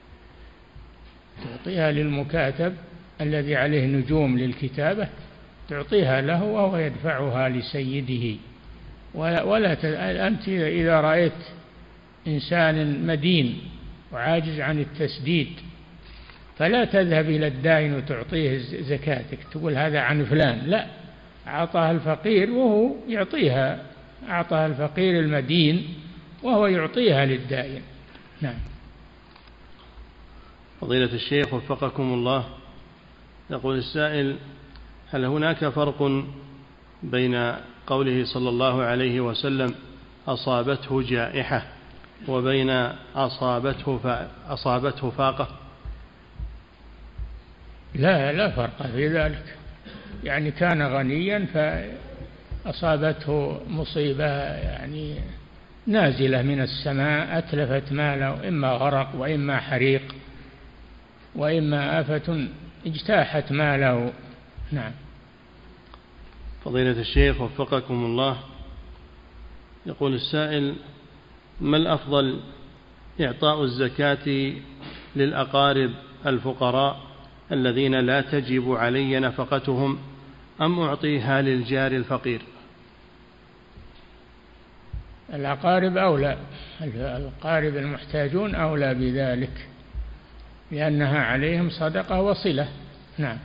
تعطيها للمكاتب الذي عليه نجوم للكتابة، تعطيها له وهو يدفعها لسيده. ولا, ولا ت... أنت إذا رأيت إنسان مدين وعاجز عن التسديد فلا تذهب إلى الدائن وتعطيه زكاتك تقول هذا عن فلان، لا، أعطاها الفقير وهو يعطيها، أعطاها الفقير المدين وهو يعطيها للدائن. نعم. فضيلة الشيخ وفقكم الله، يقول السائل: هل هناك فرق بين قوله صلى الله عليه وسلم أصابته جائحة وبين أصابته أصابته فاقة؟ لا لا فرق في ذلك، يعني كان غنيا فأصابته مصيبة يعني نازلة من السماء أتلفت ماله، إما غرق وإما حريق وإما آفة اجتاحت ماله. نعم. فضيلة الشيخ وفقكم الله، يقول السائل: ما الأفضل، إعطاء الزكاة للأقارب الفقراء الذين لا تجب علي نفقتهم أم أعطيها للجار الفقير؟ الأقارب أولى، الأقارب المحتاجون أولى بذلك لأنها عليهم صدقة وصلة. نعم.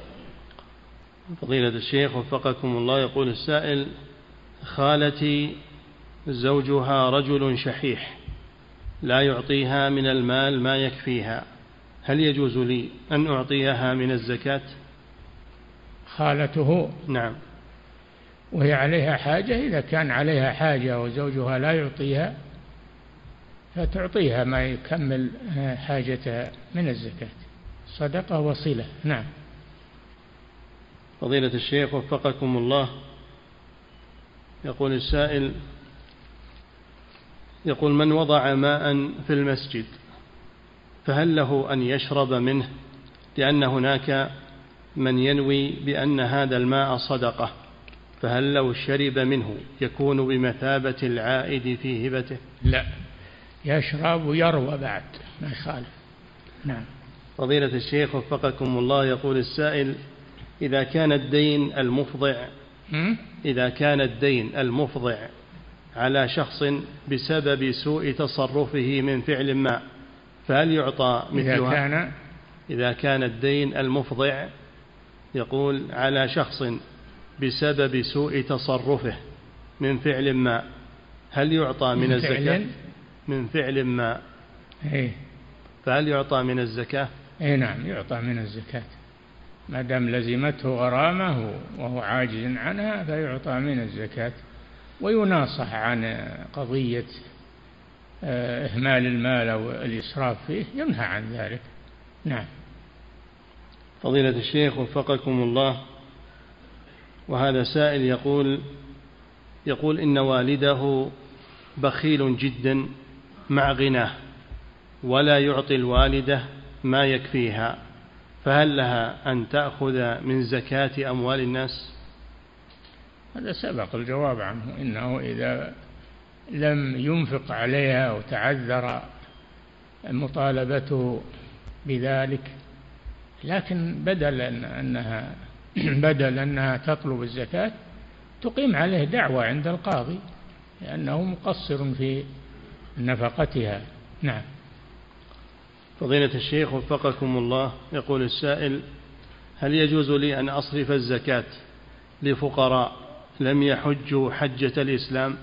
فضيلة الشيخ وفقكم الله، يقول السائل: خالتي زوجها رجل شحيح لا يعطيها من المال ما يكفيها، هل يجوز لي أن أعطيها من الزكاة؟ خالته؟ نعم. وهي عليها حاجة؟ إذا كان عليها حاجة وزوجها لا يعطيها فتعطيها ما يكمل حاجتها من الزكاة، صدقة وصلة. نعم. فضيلة الشيخ وفقكم الله، يقول السائل: يقول من وضع ماء في المسجد فهل له أن يشرب منه، لأن هناك من ينوي بأن هذا الماء صدقة، فهل لو شرب منه يكون بمثابة العائد في هبته؟ لا، يشرب ويروى بعد، ما يخالف. نعم. فضيلة الشيخ وفقكم الله، يقول السائل: إذا كان الدين المفضع إذا كان الدين المفضع على شخص بسبب سوء تصرفه من فعل ما فهل يعطى مثلها؟ إذا كان إذا كان الدين المفضع يقول على شخص بسبب سوء تصرفه من فعل ما هل يعطى من, من الزكاة فعل من فعل ما؟ إيه؟ فهل يعطى من الزكاة؟ إيه نعم، يعطى من الزكاة ما دام لزمته غرامة وهو عاجز عنها، فيعطى من الزكاة، ويناصح عن قضية إهمال المال أو الإسراف فيه، ينهى عن ذلك. نعم. فضيلة الشيخ وفقكم الله، وهذا سائل يقول يقول إن والده بخيل جدا مع غناه، ولا يعطي الوالدة ما يكفيها، فهل لها أن تأخذ من زكاة أموال الناس؟ هذا سبق الجواب عنه، إنه إذا لم ينفق عليها وتعذر مطالبته بذلك، لكن بدل أنها بدل أنها تطلب الزكاة تقيم عليه دعوة عند القاضي لأنه مقصر في نفقتها. نعم. فضيلة الشيخ وفقكم الله، يقول السائل: هل يجوز لي أن أصرف الزكاة لفقراء لم يحجوا حجة الإسلام؟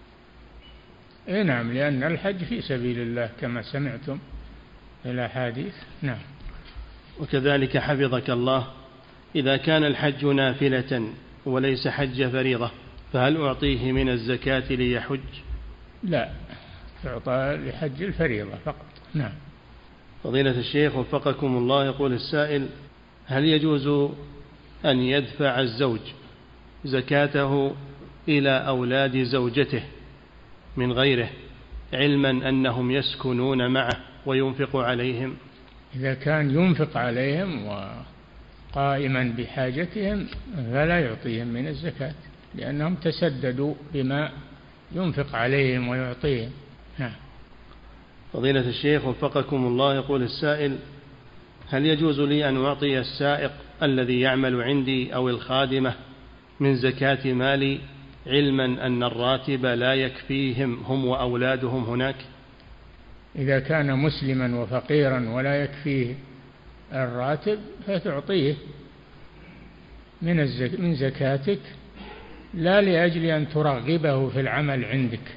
إيه نعم، لأن الحج في سبيل الله كما سمعتم في الأحاديث. نعم. وكذلك حفظك الله، إذا كان الحج نافلة وليس حج فريضة، فهل أعطيه من الزكاة ليحج؟ لا، تعطى لحج الفريضة فقط. نعم. فضيلة الشيخ وفقكم الله، يقول السائل: هل يجوز أن يدفع الزوج زكاته إلى أولاد زوجته من غيره، علما أنهم يسكنون معه وينفق عليهم؟ إذا كان ينفق عليهم وقائما بحاجتهم فلا يعطيهم من الزكاة، لأنهم تسددوا بما ينفق عليهم ويعطيهم. نعم. فضيلة الشيخ وفقكم الله، يقول السائل: هل يجوز لي أن أعطي السائق الذي يعمل عندي أو الخادمة من زكاة مالي، علما أن الراتب لا يكفيهم هم وأولادهم هناك؟ إذا كان مسلما وفقيرا ولا يكفيه الراتب فتعطيه من الزك... من زكاتك، لا لأجل أن ترغبه في العمل عندك.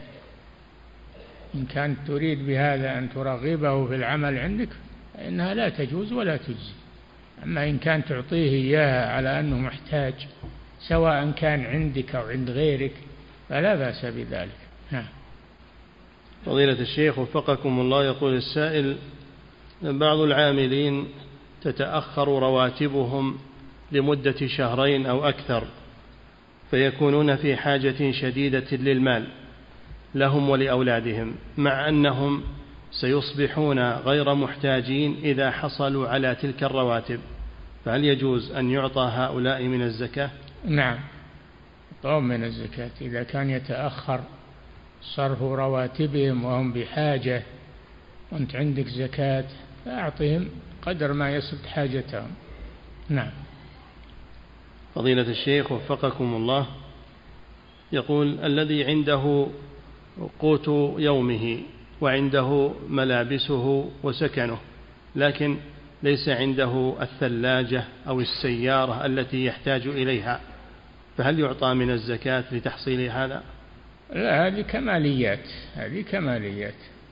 إن كانت تريد بهذا أن ترغبه في العمل عندك فإنها لا تجوز ولا تجزي. أما إن كان تعطيه إياها على أنه محتاج سواء كان عندك أو عند غيرك فلا بأس بذلك. ها. فضيلة الشيخ وفقكم الله، يقول السائل: بعض العاملين تتأخر رواتبهم لمدة شهرين أو أكثر، فيكونون في حاجة شديدة للمال لهم ولأولادهم، مع أنهم سيصبحون غير محتاجين إذا حصلوا على تلك الرواتب، فهل يجوز أن يعطى هؤلاء من الزكاة؟ نعم، يعطون من الزكاة إذا كان يتأخر صرف رواتبهم وهم بحاجة وأنت عندك زكاة فأعطهم قدر ما يسد حاجتهم. نعم. فضيلة الشيخ وفقكم الله، يقول: الذي عنده قوت يومه وعنده ملابسه وسكنه، لكن ليس عنده الثلاجة أو السيارة التي يحتاج إليها، فهل يعطى من الزكاة لتحصيل هذا؟ لا، هذه كماليات، هذه كماليات.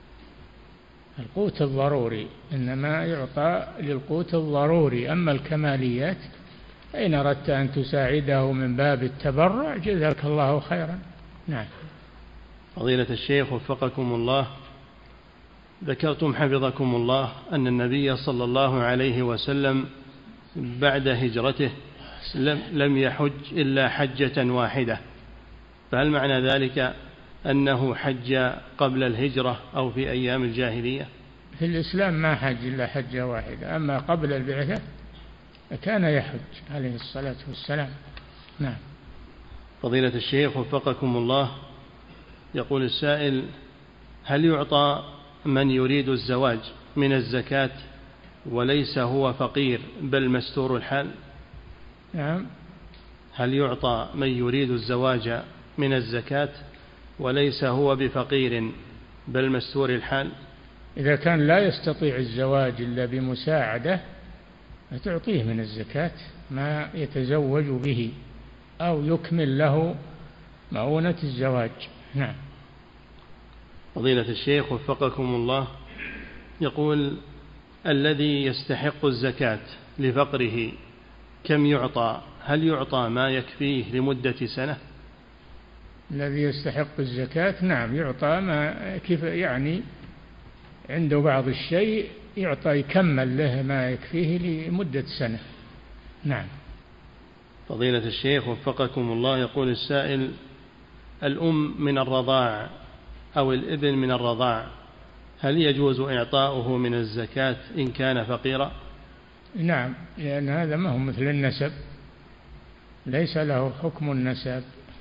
القوت الضروري إنما يعطى للقوت الضروري، أما الكماليات إن أردت أن تساعده من باب التبرع جزاك الله خيرا. نعم. فضيلة الشيخ وفقكم الله، ذكرتم حفظكم الله أن النبي صلى الله عليه وسلم بعد هجرته لم يحج إلا حجة واحدة، فهل معنى ذلك أنه حج قبل الهجرة أو في أيام الجاهلية؟ في الإسلام ما حج إلا حجة واحدة، أما قبل البعثة كان يحج عليه الصلاة والسلام. نعم. فضيلة الشيخ وفقكم الله، يقول السائل: هل يعطى من يريد الزواج من الزكاة وليس هو فقير بل مستور الحال؟ نعم. هل يعطى من يريد الزواج من الزكاة وليس هو بفقير بل مستور الحال؟ إذا كان لا يستطيع الزواج إلا بمساعدة فتعطيه من الزكاة ما يتزوج به أو يكمل له مؤونة الزواج. نعم. فضيلة الشيخ وفقكم الله، يقول: الذي يستحق الزكاة لفقره كم يعطى؟ هل يعطى ما يكفيه لمدة سنة؟ الذي يستحق الزكاة نعم يعطى ما كيف، يعني عنده بعض الشيء يعطى يكمل له ما يكفيه لمدة سنة. نعم. فضيلة الشيخ وفقكم الله، يقول السائل: الأم من الرضاع أو الابن من الرضاع هل يجوز إعطاؤه من الزكاة إن كان فقيرا؟ نعم، لأن هذا ما هو مثل النسب، ليس له حكم النسب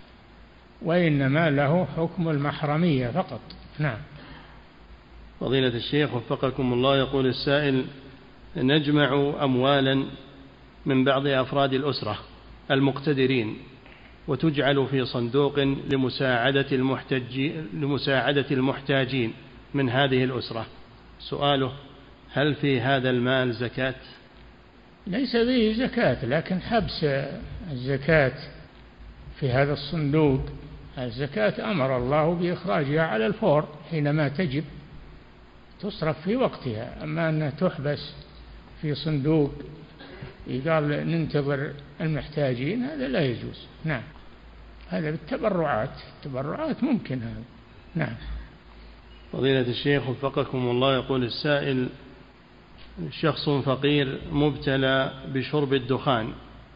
وإنما له حكم المحرمية فقط. نعم. فضيلة الشيخ وفقكم الله، يقول السائل: نجمع أموالا من بعض أفراد الأسرة المقتدرين وتجعل في صندوق لمساعدة المحتاجين, لمساعدة المحتاجين من هذه الأسرة. سؤاله: هل في هذا المال زكاة؟ ليس به زكاة، لكن حبس الزكاة في هذا الصندوق، الزكاة أمر الله بإخراجها على الفور حينما تجب، تصرف في وقتها. أما أنها تحبس في صندوق يقال ننتظر المحتاجين، هذا لا يجوز. نعم، هذا بالتبرعات، التبرعات ممكن هذا. نعم. فضيلة الشيخ وفقكم الله، يقول السائل: شخص فقير مبتلى بشرب الدخان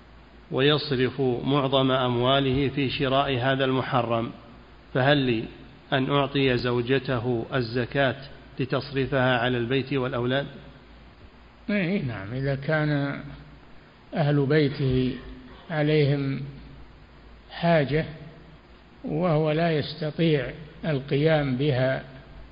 ويصرف معظم أمواله في شراء هذا المحرم، فهل لي أن أعطي زوجته الزكاة لتصرفها على البيت والأولاد؟ إيه نعم، إذا كان أهل بيته عليهم حاجة وهو لا يستطيع القيام بها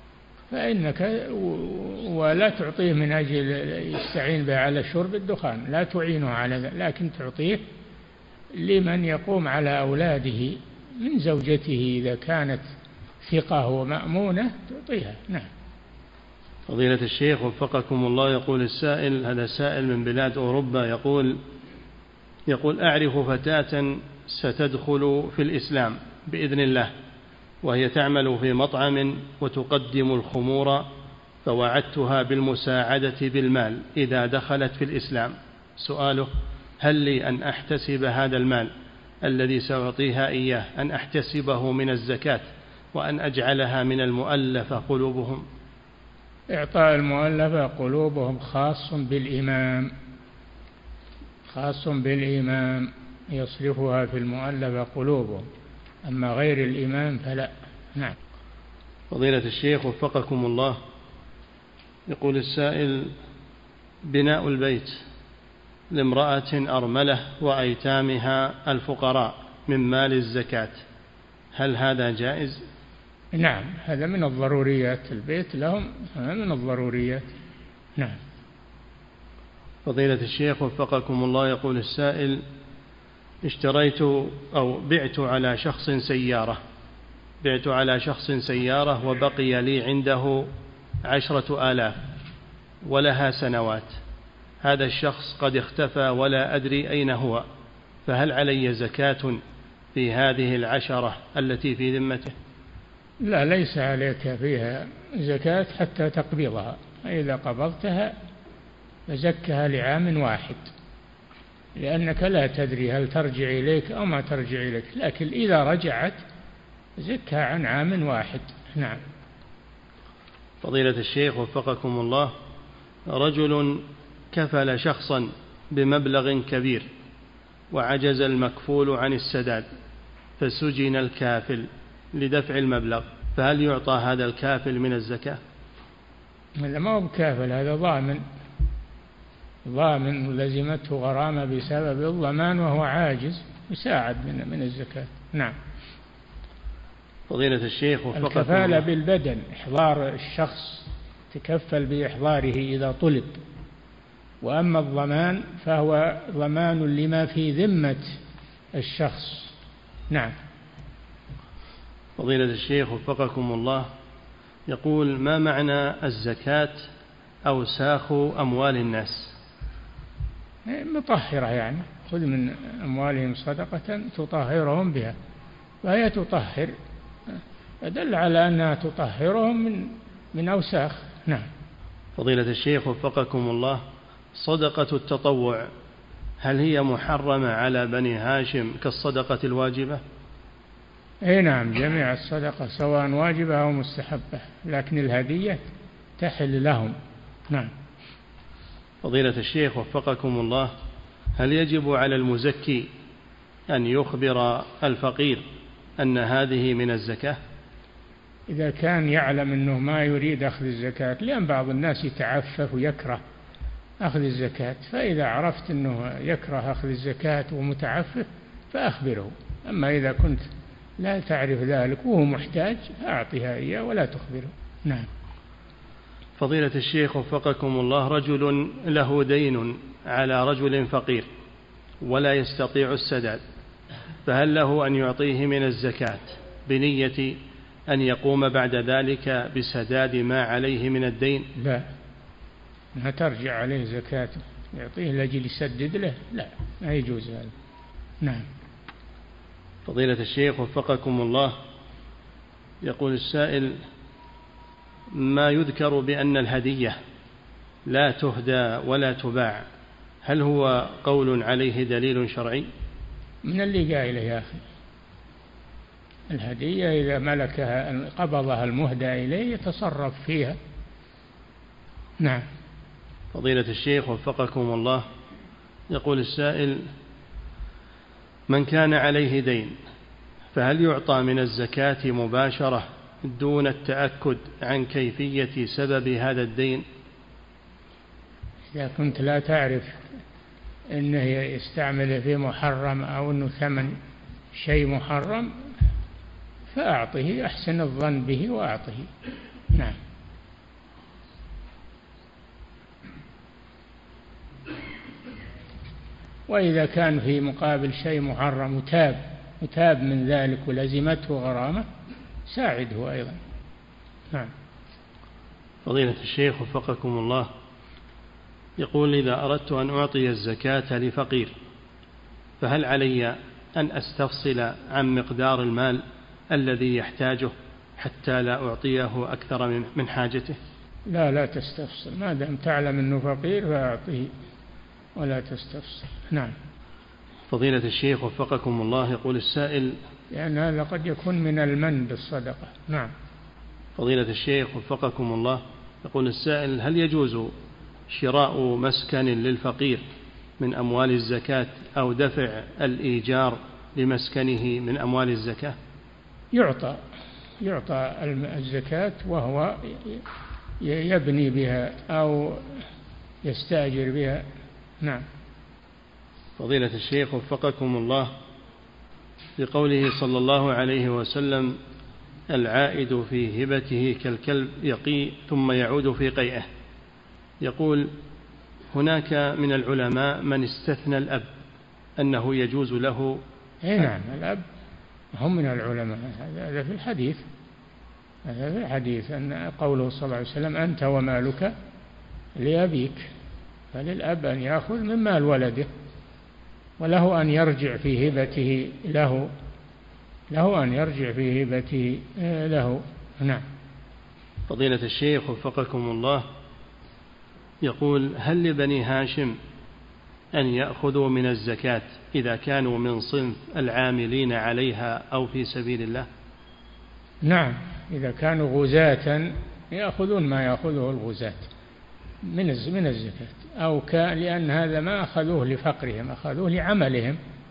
فإنك ولا تعطيه من أجل يستعين بها على شرب الدخان، لا تعينه على ذلك، لكن تعطيه لمن يقوم على أولاده من زوجته إذا كانت ثقة ومأمونة تعطيها. نعم. فضيلة الشيخ وفقكم الله، يقول السائل: هذا سائل من بلاد أوروبا، يقول يقول أعرف فتاة ستدخل في الإسلام بإذن الله، وهي تعمل في مطعم وتقدم الخمور، فوعدتها بالمساعدة بالمال إذا دخلت في الإسلام. سؤاله: هل لي أن أحتسب هذا المال الذي سأعطيها إياه أن أحتسبه من الزكاة وأن أجعلها من المؤلفة قلوبهم؟ إعطاء المؤلفة قلوبهم خاص بالإمام، خاص بالإمام يصرفها في المؤلفة قلوبهم، أما غير الإمام فلا. نعم. فضيلة الشيخ وفقكم الله، يقول السائل: بناء البيت لامرأة أرملة وأيتامها الفقراء من مال الزكاة، هل هذا جائز؟ نعم، هذا من الضروريات، البيت لهم من الضروريات. نعم. فضيلة الشيخ وفقكم الله، يقول السائل: اشتريت أو بعت على شخص سيارة بعت على شخص سيارة وبقي لي عنده عشرة آلاف ولها سنوات، هذا الشخص قد اختفى ولا أدري أين هو، فهل علي زكاة في هذه العشرة التي في ذمته؟ لا، ليس عليك فيها زكاة حتى تقبضها، إذا قبضتها فزكها لعام واحد، لأنك لا تدري هل ترجع إليك أو ما ترجع إليك، لكن إذا رجعت زكها عن عام واحد. نعم. فضيلة الشيخ وفقكم الله، رجل كفل شخصا بمبلغ كبير وعجز المكفول عن السداد، فسجن الكافل لدفع المبلغ، فهل يعطى هذا الكافل من الزكاة؟ هذا ما هو بكافل، هذا ضامن، ضامن لزمته غرامة بسبب الضمان وهو عاجز، يساعد من من الزكاة. نعم. فضيلة الشيخ وفقكم الله، الكفالة بالبدن، إحضار الشخص تكفل بإحضاره إذا طلب، وأما الضمان فهو ضمان لما في ذمة الشخص. نعم. فضيلة الشيخ وفقكم الله، يقول: ما معنى الزكاة أوساخ أموال الناس؟ مطهرة، يعني خذ من أموالهم صدقة تطهرهم بها، وهي تطهر دل على أنها تطهرهم من من أوساخ. نعم. فضيلة الشيخ وفقكم الله، صدقة التطوع هل هي محرمة على بني هاشم كالصدقة الواجبة؟ اي نعم، جميع الصدقة سواء واجبة أو مستحبة، لكن الهدية تحل لهم. نعم. فضيلة الشيخ وفقكم الله، هل يجب على المزكي أن يخبر الفقير أن هذه من الزكاة؟ إذا كان يعلم أنه ما يريد أخذ الزكاة، لأن بعض الناس يتعفف ويكره أخذ الزكاة، فإذا عرفت أنه يكره أخذ الزكاة ومتعفف فأخبره. أما إذا كنت لا تعرف ذلك وهو محتاج أعطيها إياه ولا تخبره. نعم. فضيلة الشيخ وفقكم الله، رجل له دين على رجل فقير ولا يستطيع السداد، فهل له أن يعطيه من الزكاة بنية أن يقوم بعد ذلك بسداد ما عليه من الدين؟ لا، ما ترجع عليه زكاته، يعطيه لأجل يسدد له، لا، ما يجوز هذا. نعم. فضيلة الشيخ وفقكم الله، يقول السائل: ما يذكر بأن الهدية لا تهدى ولا تباع، هل هو قول عليه دليل شرعي؟ من اللي قايله يا أخي؟ الهدية إذا ملكها قبضها المهدى إليه يتصرف فيها. نعم. فضيلة الشيخ وفقكم الله، يقول السائل: من كان عليه دين فهل يعطى من الزكاة مباشرة دون التأكد عن كيفية سبب هذا الدين؟ إذا كنت لا تعرف أنه يستعمله في محرم أو أنه ثمن شيء محرم فأعطه، أحسن الظن به وأعطه. نعم. وإذا كان في مقابل شيء محرم وتاب وتاب من ذلك ولزمته غرامة ساعده أيضا. نعم. فضيلة الشيخ وفقكم الله، يقول: إذا أردت أن أعطي الزكاة لفقير فهل علي أن أستفصل عن مقدار المال الذي يحتاجه حتى لا أعطيه أكثر من حاجته؟ لا لا تستفصل، ما دام تعلم أنه فقير فأعطيه ولا تستفصل. نعم. فضيلة الشيخ وفقكم الله، يقول السائل: لأن هذا قد يكون من المن بالصدقة. نعم. فضيلة الشيخ وفقكم الله، يقول السائل: هل يجوز شراء مسكن للفقير من أموال الزكاة أو دفع الإيجار لمسكنه من أموال الزكاة؟ يعطى يعطى الزكاة وهو يبني بها أو يستأجر بها. نعم. فضيلة الشيخ وفقكم الله، بقوله صلى الله عليه وسلم: العائد في هبته كالكلب يقي ثم يعود في قيئه، يقول: هناك من العلماء من استثنى الأب أنه يجوز له. أي نعم، الأب هم من العلماء، هذا في الحديث، هذا في الحديث أن قوله صلى الله عليه وسلم: أنت ومالك لأبيك، فللأب أن يأخذ من مال ولده، وله أن يرجع في هبته له له أن يرجع في هبته له. نعم. فضيلة الشيخ وفقكم الله، يقول: هل لبني هاشم أن يأخذوا من الزكاة إذا كانوا من صنف العاملين عليها أو في سبيل الله؟ نعم، إذا كانوا غزاة يأخذون ما يأخذه الغزاة من من الزكاة، أو كان لأن هذا ما أخذوه لفقرهم، أخذوه لعملهم،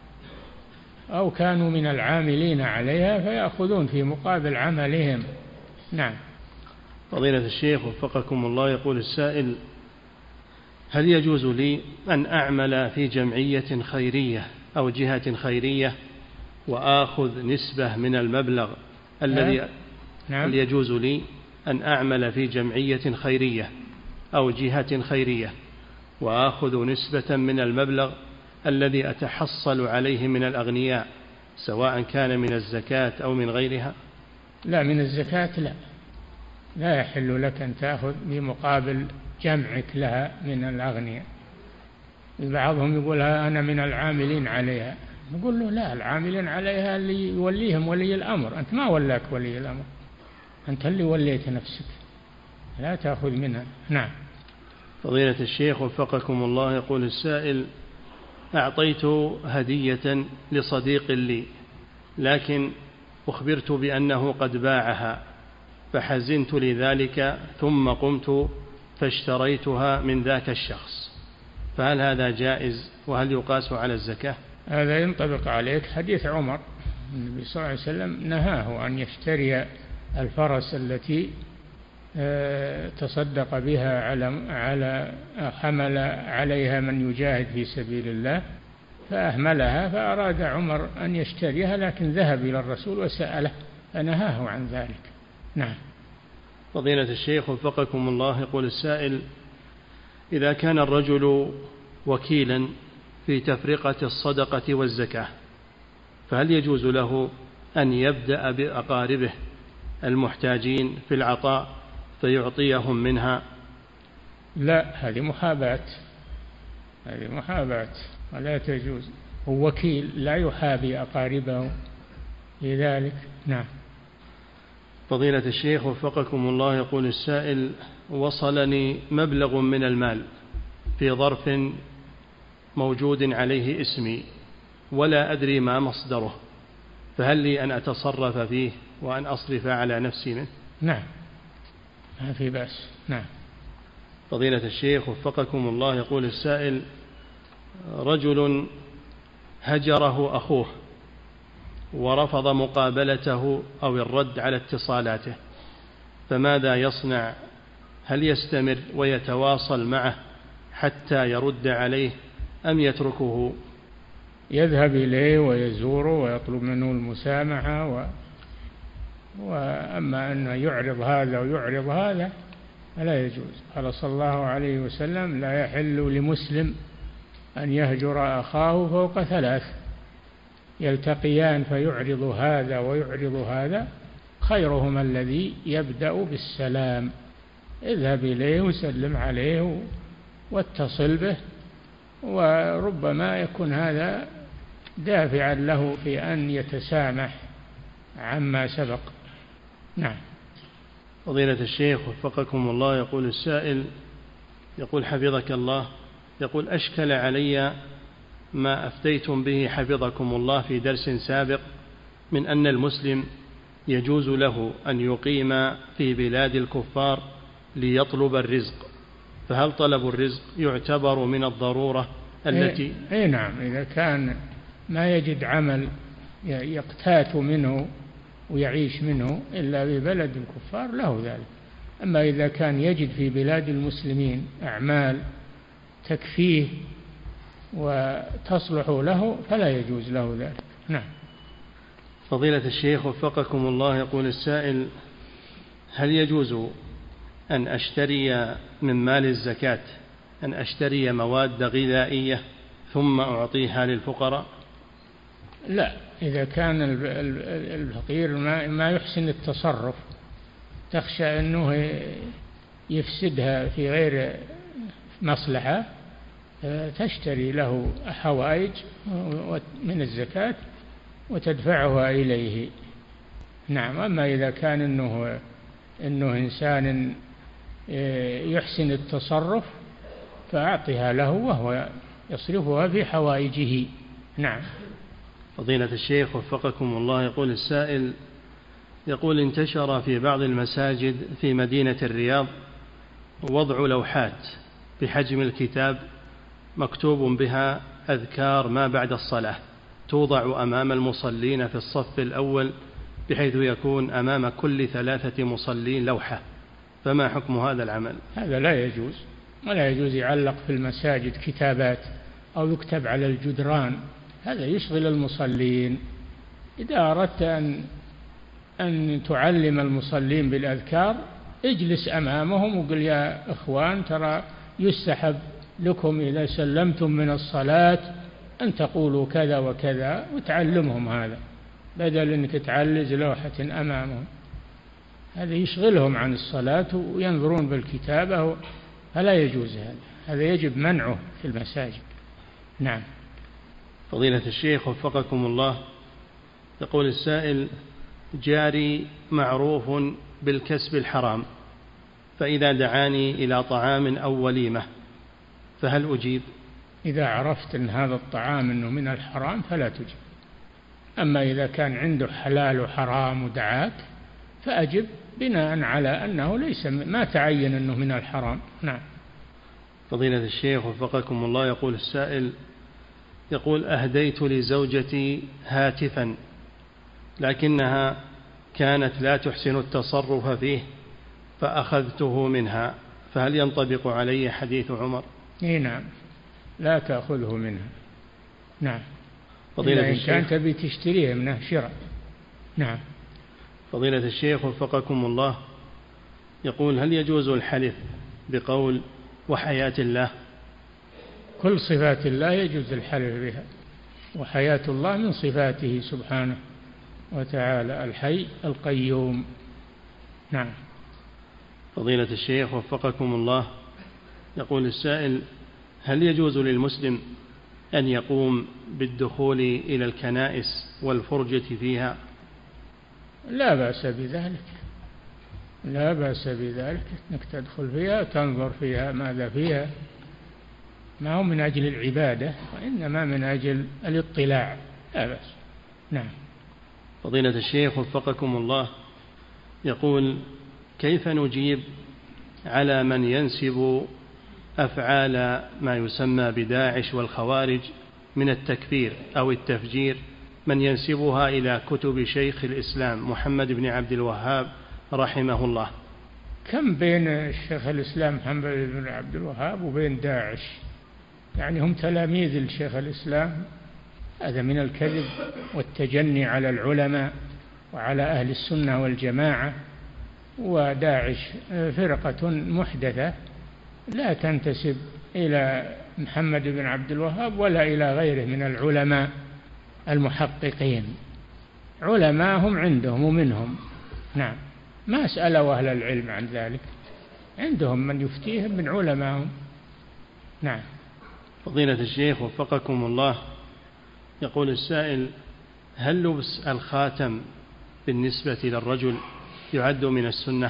أو كانوا من العاملين عليها فيأخذون في مقابل عملهم. نعم. فضيلة الشيخ وفقكم الله، يقول السائل: هل يجوز لي أن أعمل في جمعية خيرية أو جهة خيرية وآخذ نسبة من المبلغ الذي نعم. هل يجوز لي أن أعمل في جمعية خيرية أو جهة خيرية وآخذ نسبة من المبلغ الذي أتحصل عليه من الأغنياء سواء كان من الزكاة أو من غيرها؟ لا، من الزكاة لا، لا يحل لك أن تأخذ بمقابل جمعك لها من الأغنياء. بعضهم يقول أنا من العاملين عليها، نقول له لا، العاملين عليها اللي يوليهم ولي الأمر، أنت ما ولاك ولي الأمر، أنت اللي وليت نفسك، لا تأخذ منها. نعم. فضيلة الشيخ وفقكم الله، يقول السائل: أعطيت هدية لصديق لي، لكن أخبرت بأنه قد باعها، فحزنت لذلك، ثم قمت فاشتريتها من ذاك الشخص، فهل هذا جائز؟ وهل يقاس على الزكاة؟ هذا ينطبق عليك حديث عمر، النبي صلى الله عليه وسلم نهاه أن يشتري الفرس التي تصدق بها على على حمل عليها من يجاهد في سبيل الله، فأهملها، فأراد عمر أن يشتريها، لكن ذهب إلى الرسول وسأله فنهاه عن ذلك. نعم. فضيلة الشيخ وفقكم الله، يقول السائل: إذا كان الرجل وكيلا في تفرقة الصدقة والزكاة، فهل يجوز له أن يبدأ بأقاربه المحتاجين في العطاء فيعطيهم منها؟ لا، هذه محاباة، هذه محاباة ولا تجوز. هو وكيل لا يحابي أقاربه لذلك. نعم. فضيلة الشيخ وفقكم الله، يقول السائل: وصلني مبلغ من المال في ظرف موجود عليه اسمي ولا أدري ما مصدره، فهل لي أن أتصرف فيه وأن أصرف على نفسي منه؟ نعم، ما في بأس. نعم. فضيلة الشيخ وفقكم الله، يقول السائل: رجل هجره أخوه ورفض مقابلته أو الرد على اتصالاته، فماذا يصنع؟ هل يستمر ويتواصل معه حتى يرد عليه أم يتركه؟ يذهب إليه ويزوره ويطلب منه المسامحة، و... وأما أن يعرض هذا ويعرض هذا فلا يجوز. قال صلى الله عليه وسلم: لا يحل لمسلم أن يهجر أخاه فوق ثلاث، يلتقيان فيعرض هذا ويعرض هذا، خيرهما الذي يبدأ بالسلام. اذهب إليه وسلم عليه واتصل به، وربما يكون هذا دافعا له في أن يتسامح عما سبق. نعم. فضيلة الشيخ وفقكم الله، يقول السائل، يقول: حفظك الله، يقول: أشكل علي ما أفتيتم به حفظكم الله في درس سابق من أن المسلم يجوز له أن يقيم في بلاد الكفار ليطلب الرزق، فهل طلب الرزق يعتبر من الضرورة التي؟ أي نعم، إذا كان ما يجد عمل يقتات منه ويعيش منه إلا ببلد الكفار له ذلك. أما إذا كان يجد في بلاد المسلمين أعمال تكفيه وتصلح له فلا يجوز له ذلك. نعم. فضيلة الشيخ وفقكم الله، يقول السائل: هل يجوز أن أشتري من مال الزكاة أن أشتري مواد غذائية ثم أعطيها للفقراء؟ لا، إذا كان الفقير ما يحسن التصرف، تخشى أنه يفسدها في غير مصلحة، تشتري له حوائج من الزكاة وتدفعها إليه. نعم. أما إذا كان إنه, إنه إنسان يحسن التصرف فأعطها له وهو يصرفها في حوائجه. نعم. فضيلة الشيخ وفقكم الله، يقول السائل، يقول: انتشر في بعض المساجد في مدينة الرياض وضع لوحات بحجم الكتاب مكتوب بها أذكار ما بعد الصلاة، توضع أمام المصلين في الصف الأول بحيث يكون أمام كل ثلاثة مصلين لوحة، فما حكم هذا العمل؟ هذا لا يجوز، ولا يجوز يعلق في المساجد كتابات أو يكتب على الجدران، هذا يشغل المصلين. إذا أردت أن أن تعلم المصلين بالأذكار اجلس أمامهم وقل: يا إخوان، ترى يستحب لكم إذا سلمتم من الصلاة أن تقولوا كذا وكذا، وتعلمهم هذا بدل أنك تعلج لوحة أمامهم، هذا يشغلهم عن الصلاة وينظرون بالكتابة، فلا يجوز هذا، هذا يجب منعه في المساجد. نعم. فضيلة الشيخ وفقكم الله، يقول السائل: جاري معروف بالكسب الحرام، فإذا دعاني إلى طعام أو وليمة فهل أجيب؟ إذا عرفت أن هذا الطعام أنه من الحرام فلا تجيب. أما إذا كان عنده حلال وحرام ودعاك فأجب بناء على أنه ليس ما تعين أنه من الحرام. نعم. فضيلة الشيخ وفقكم الله، يقول السائل: يقول أهديت لزوجتي هاتفا لكنها كانت لا تحسن التصرف فيه فأخذته منها، فهل ينطبق علي حديث عمر؟ إيه نعم، لا تأخذه منها. نعم. فضيلة إن كان تبي تشتريه منه شراء. نعم. فضيلة الشيخ وفقكم الله، يقول: هل يجوز الحلف بقول وحياة الله؟ كل صفات الله يجوز الحلف بها، وحياة الله من صفاته سبحانه وتعالى الحي القيوم. نعم. فضيلة الشيخ وفقكم الله، يقول السائل: هل يجوز للمسلم أن يقوم بالدخول إلى الكنائس والفرجة فيها؟ لا بأس بذلك، لا بأس بذلك أنك تدخل فيها تنظر فيها ماذا فيها، ما هو من أجل العبادة وإنما من أجل الاطلاع، لا بأس. نعم. فضيلة الشيخ وفقكم الله، يقول: كيف نجيب على من ينسب أفعال ما يسمى بداعش والخوارج من التكفير أو التفجير، من ينسبها إلى كتب شيخ الإسلام محمد بن عبد الوهاب رحمه الله؟ كم بين الشيخ الإسلام محمد بن عبد الوهاب وبين داعش؟ يعني هم تلاميذ الشيخ الإسلام. هذا من الكذب والتجني على العلماء وعلى أهل السنة والجماعة. وداعش فرقة محدثة لا تنتسب إلى محمد بن عبد الوهاب ولا إلى غيره من العلماء المحققين. علماء هم عندهم ومنهم. نعم. ما سألوا أهل العلم عن ذلك، عندهم من يفتيهم من علمائهم. نعم. فضيلة الشيخ وفقكم الله، يقول السائل: هل لبس الخاتم بالنسبة للرجل يعد من السنة؟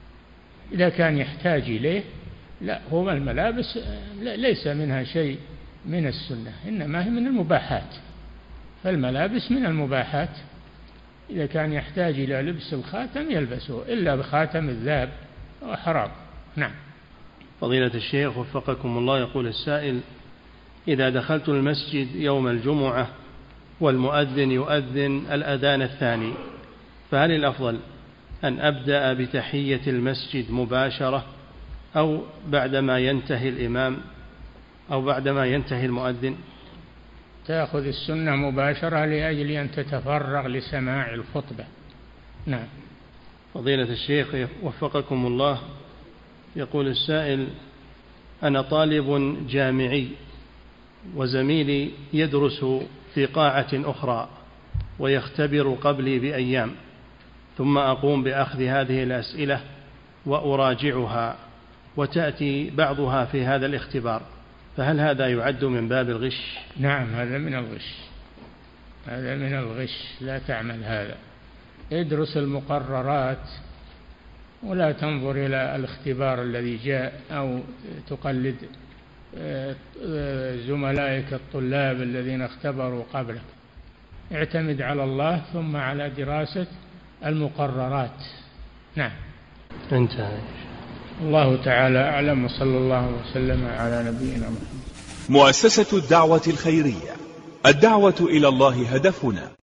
إذا كان يحتاج إليه لا، هو الملابس ليس منها شيء من السنة، إنما هي من المباحات، فالملابس من المباحات. إذا كان يحتاج إلى لبس الخاتم يلبسه، إلا بخاتم الذهب وحرام. نعم. فضيلة الشيخ وفقكم الله، يقول السائل: إذا دخلت المسجد يوم الجمعة والمؤذن يؤذن الأذان الثاني، فهل الأفضل أن أبدأ بتحية المسجد مباشرة أو بعدما ينتهي الإمام أو بعدما ينتهي المؤذن؟ تأخذ السنة مباشرة لأجل أن تتفرغ لسماع الخطبة. نعم. فضيلة الشيخ وفقكم الله، يقول السائل: أنا طالب جامعي وزميلي يدرس في قاعة أخرى ويختبر قبلي بأيام، ثم أقوم بأخذ هذه الأسئلة وأراجعها وتأتي بعضها في هذا الاختبار، فهل هذا يعد من باب الغش؟ نعم، هذا من الغش، هذا من الغش، لا تعمل هذا. ادرس المقررات ولا تنظر إلى الاختبار الذي جاء أو تقلد زملائك الطلاب الذين اختبروا قبلك. اعتمد على الله ثم على دراسة المقررات. نعم. انتهى. الله تعالى أعلم، وصلى الله وسلم على نبينا محمد. مؤسسة الدعوة الخيرية، الدعوة إلى الله هدفنا.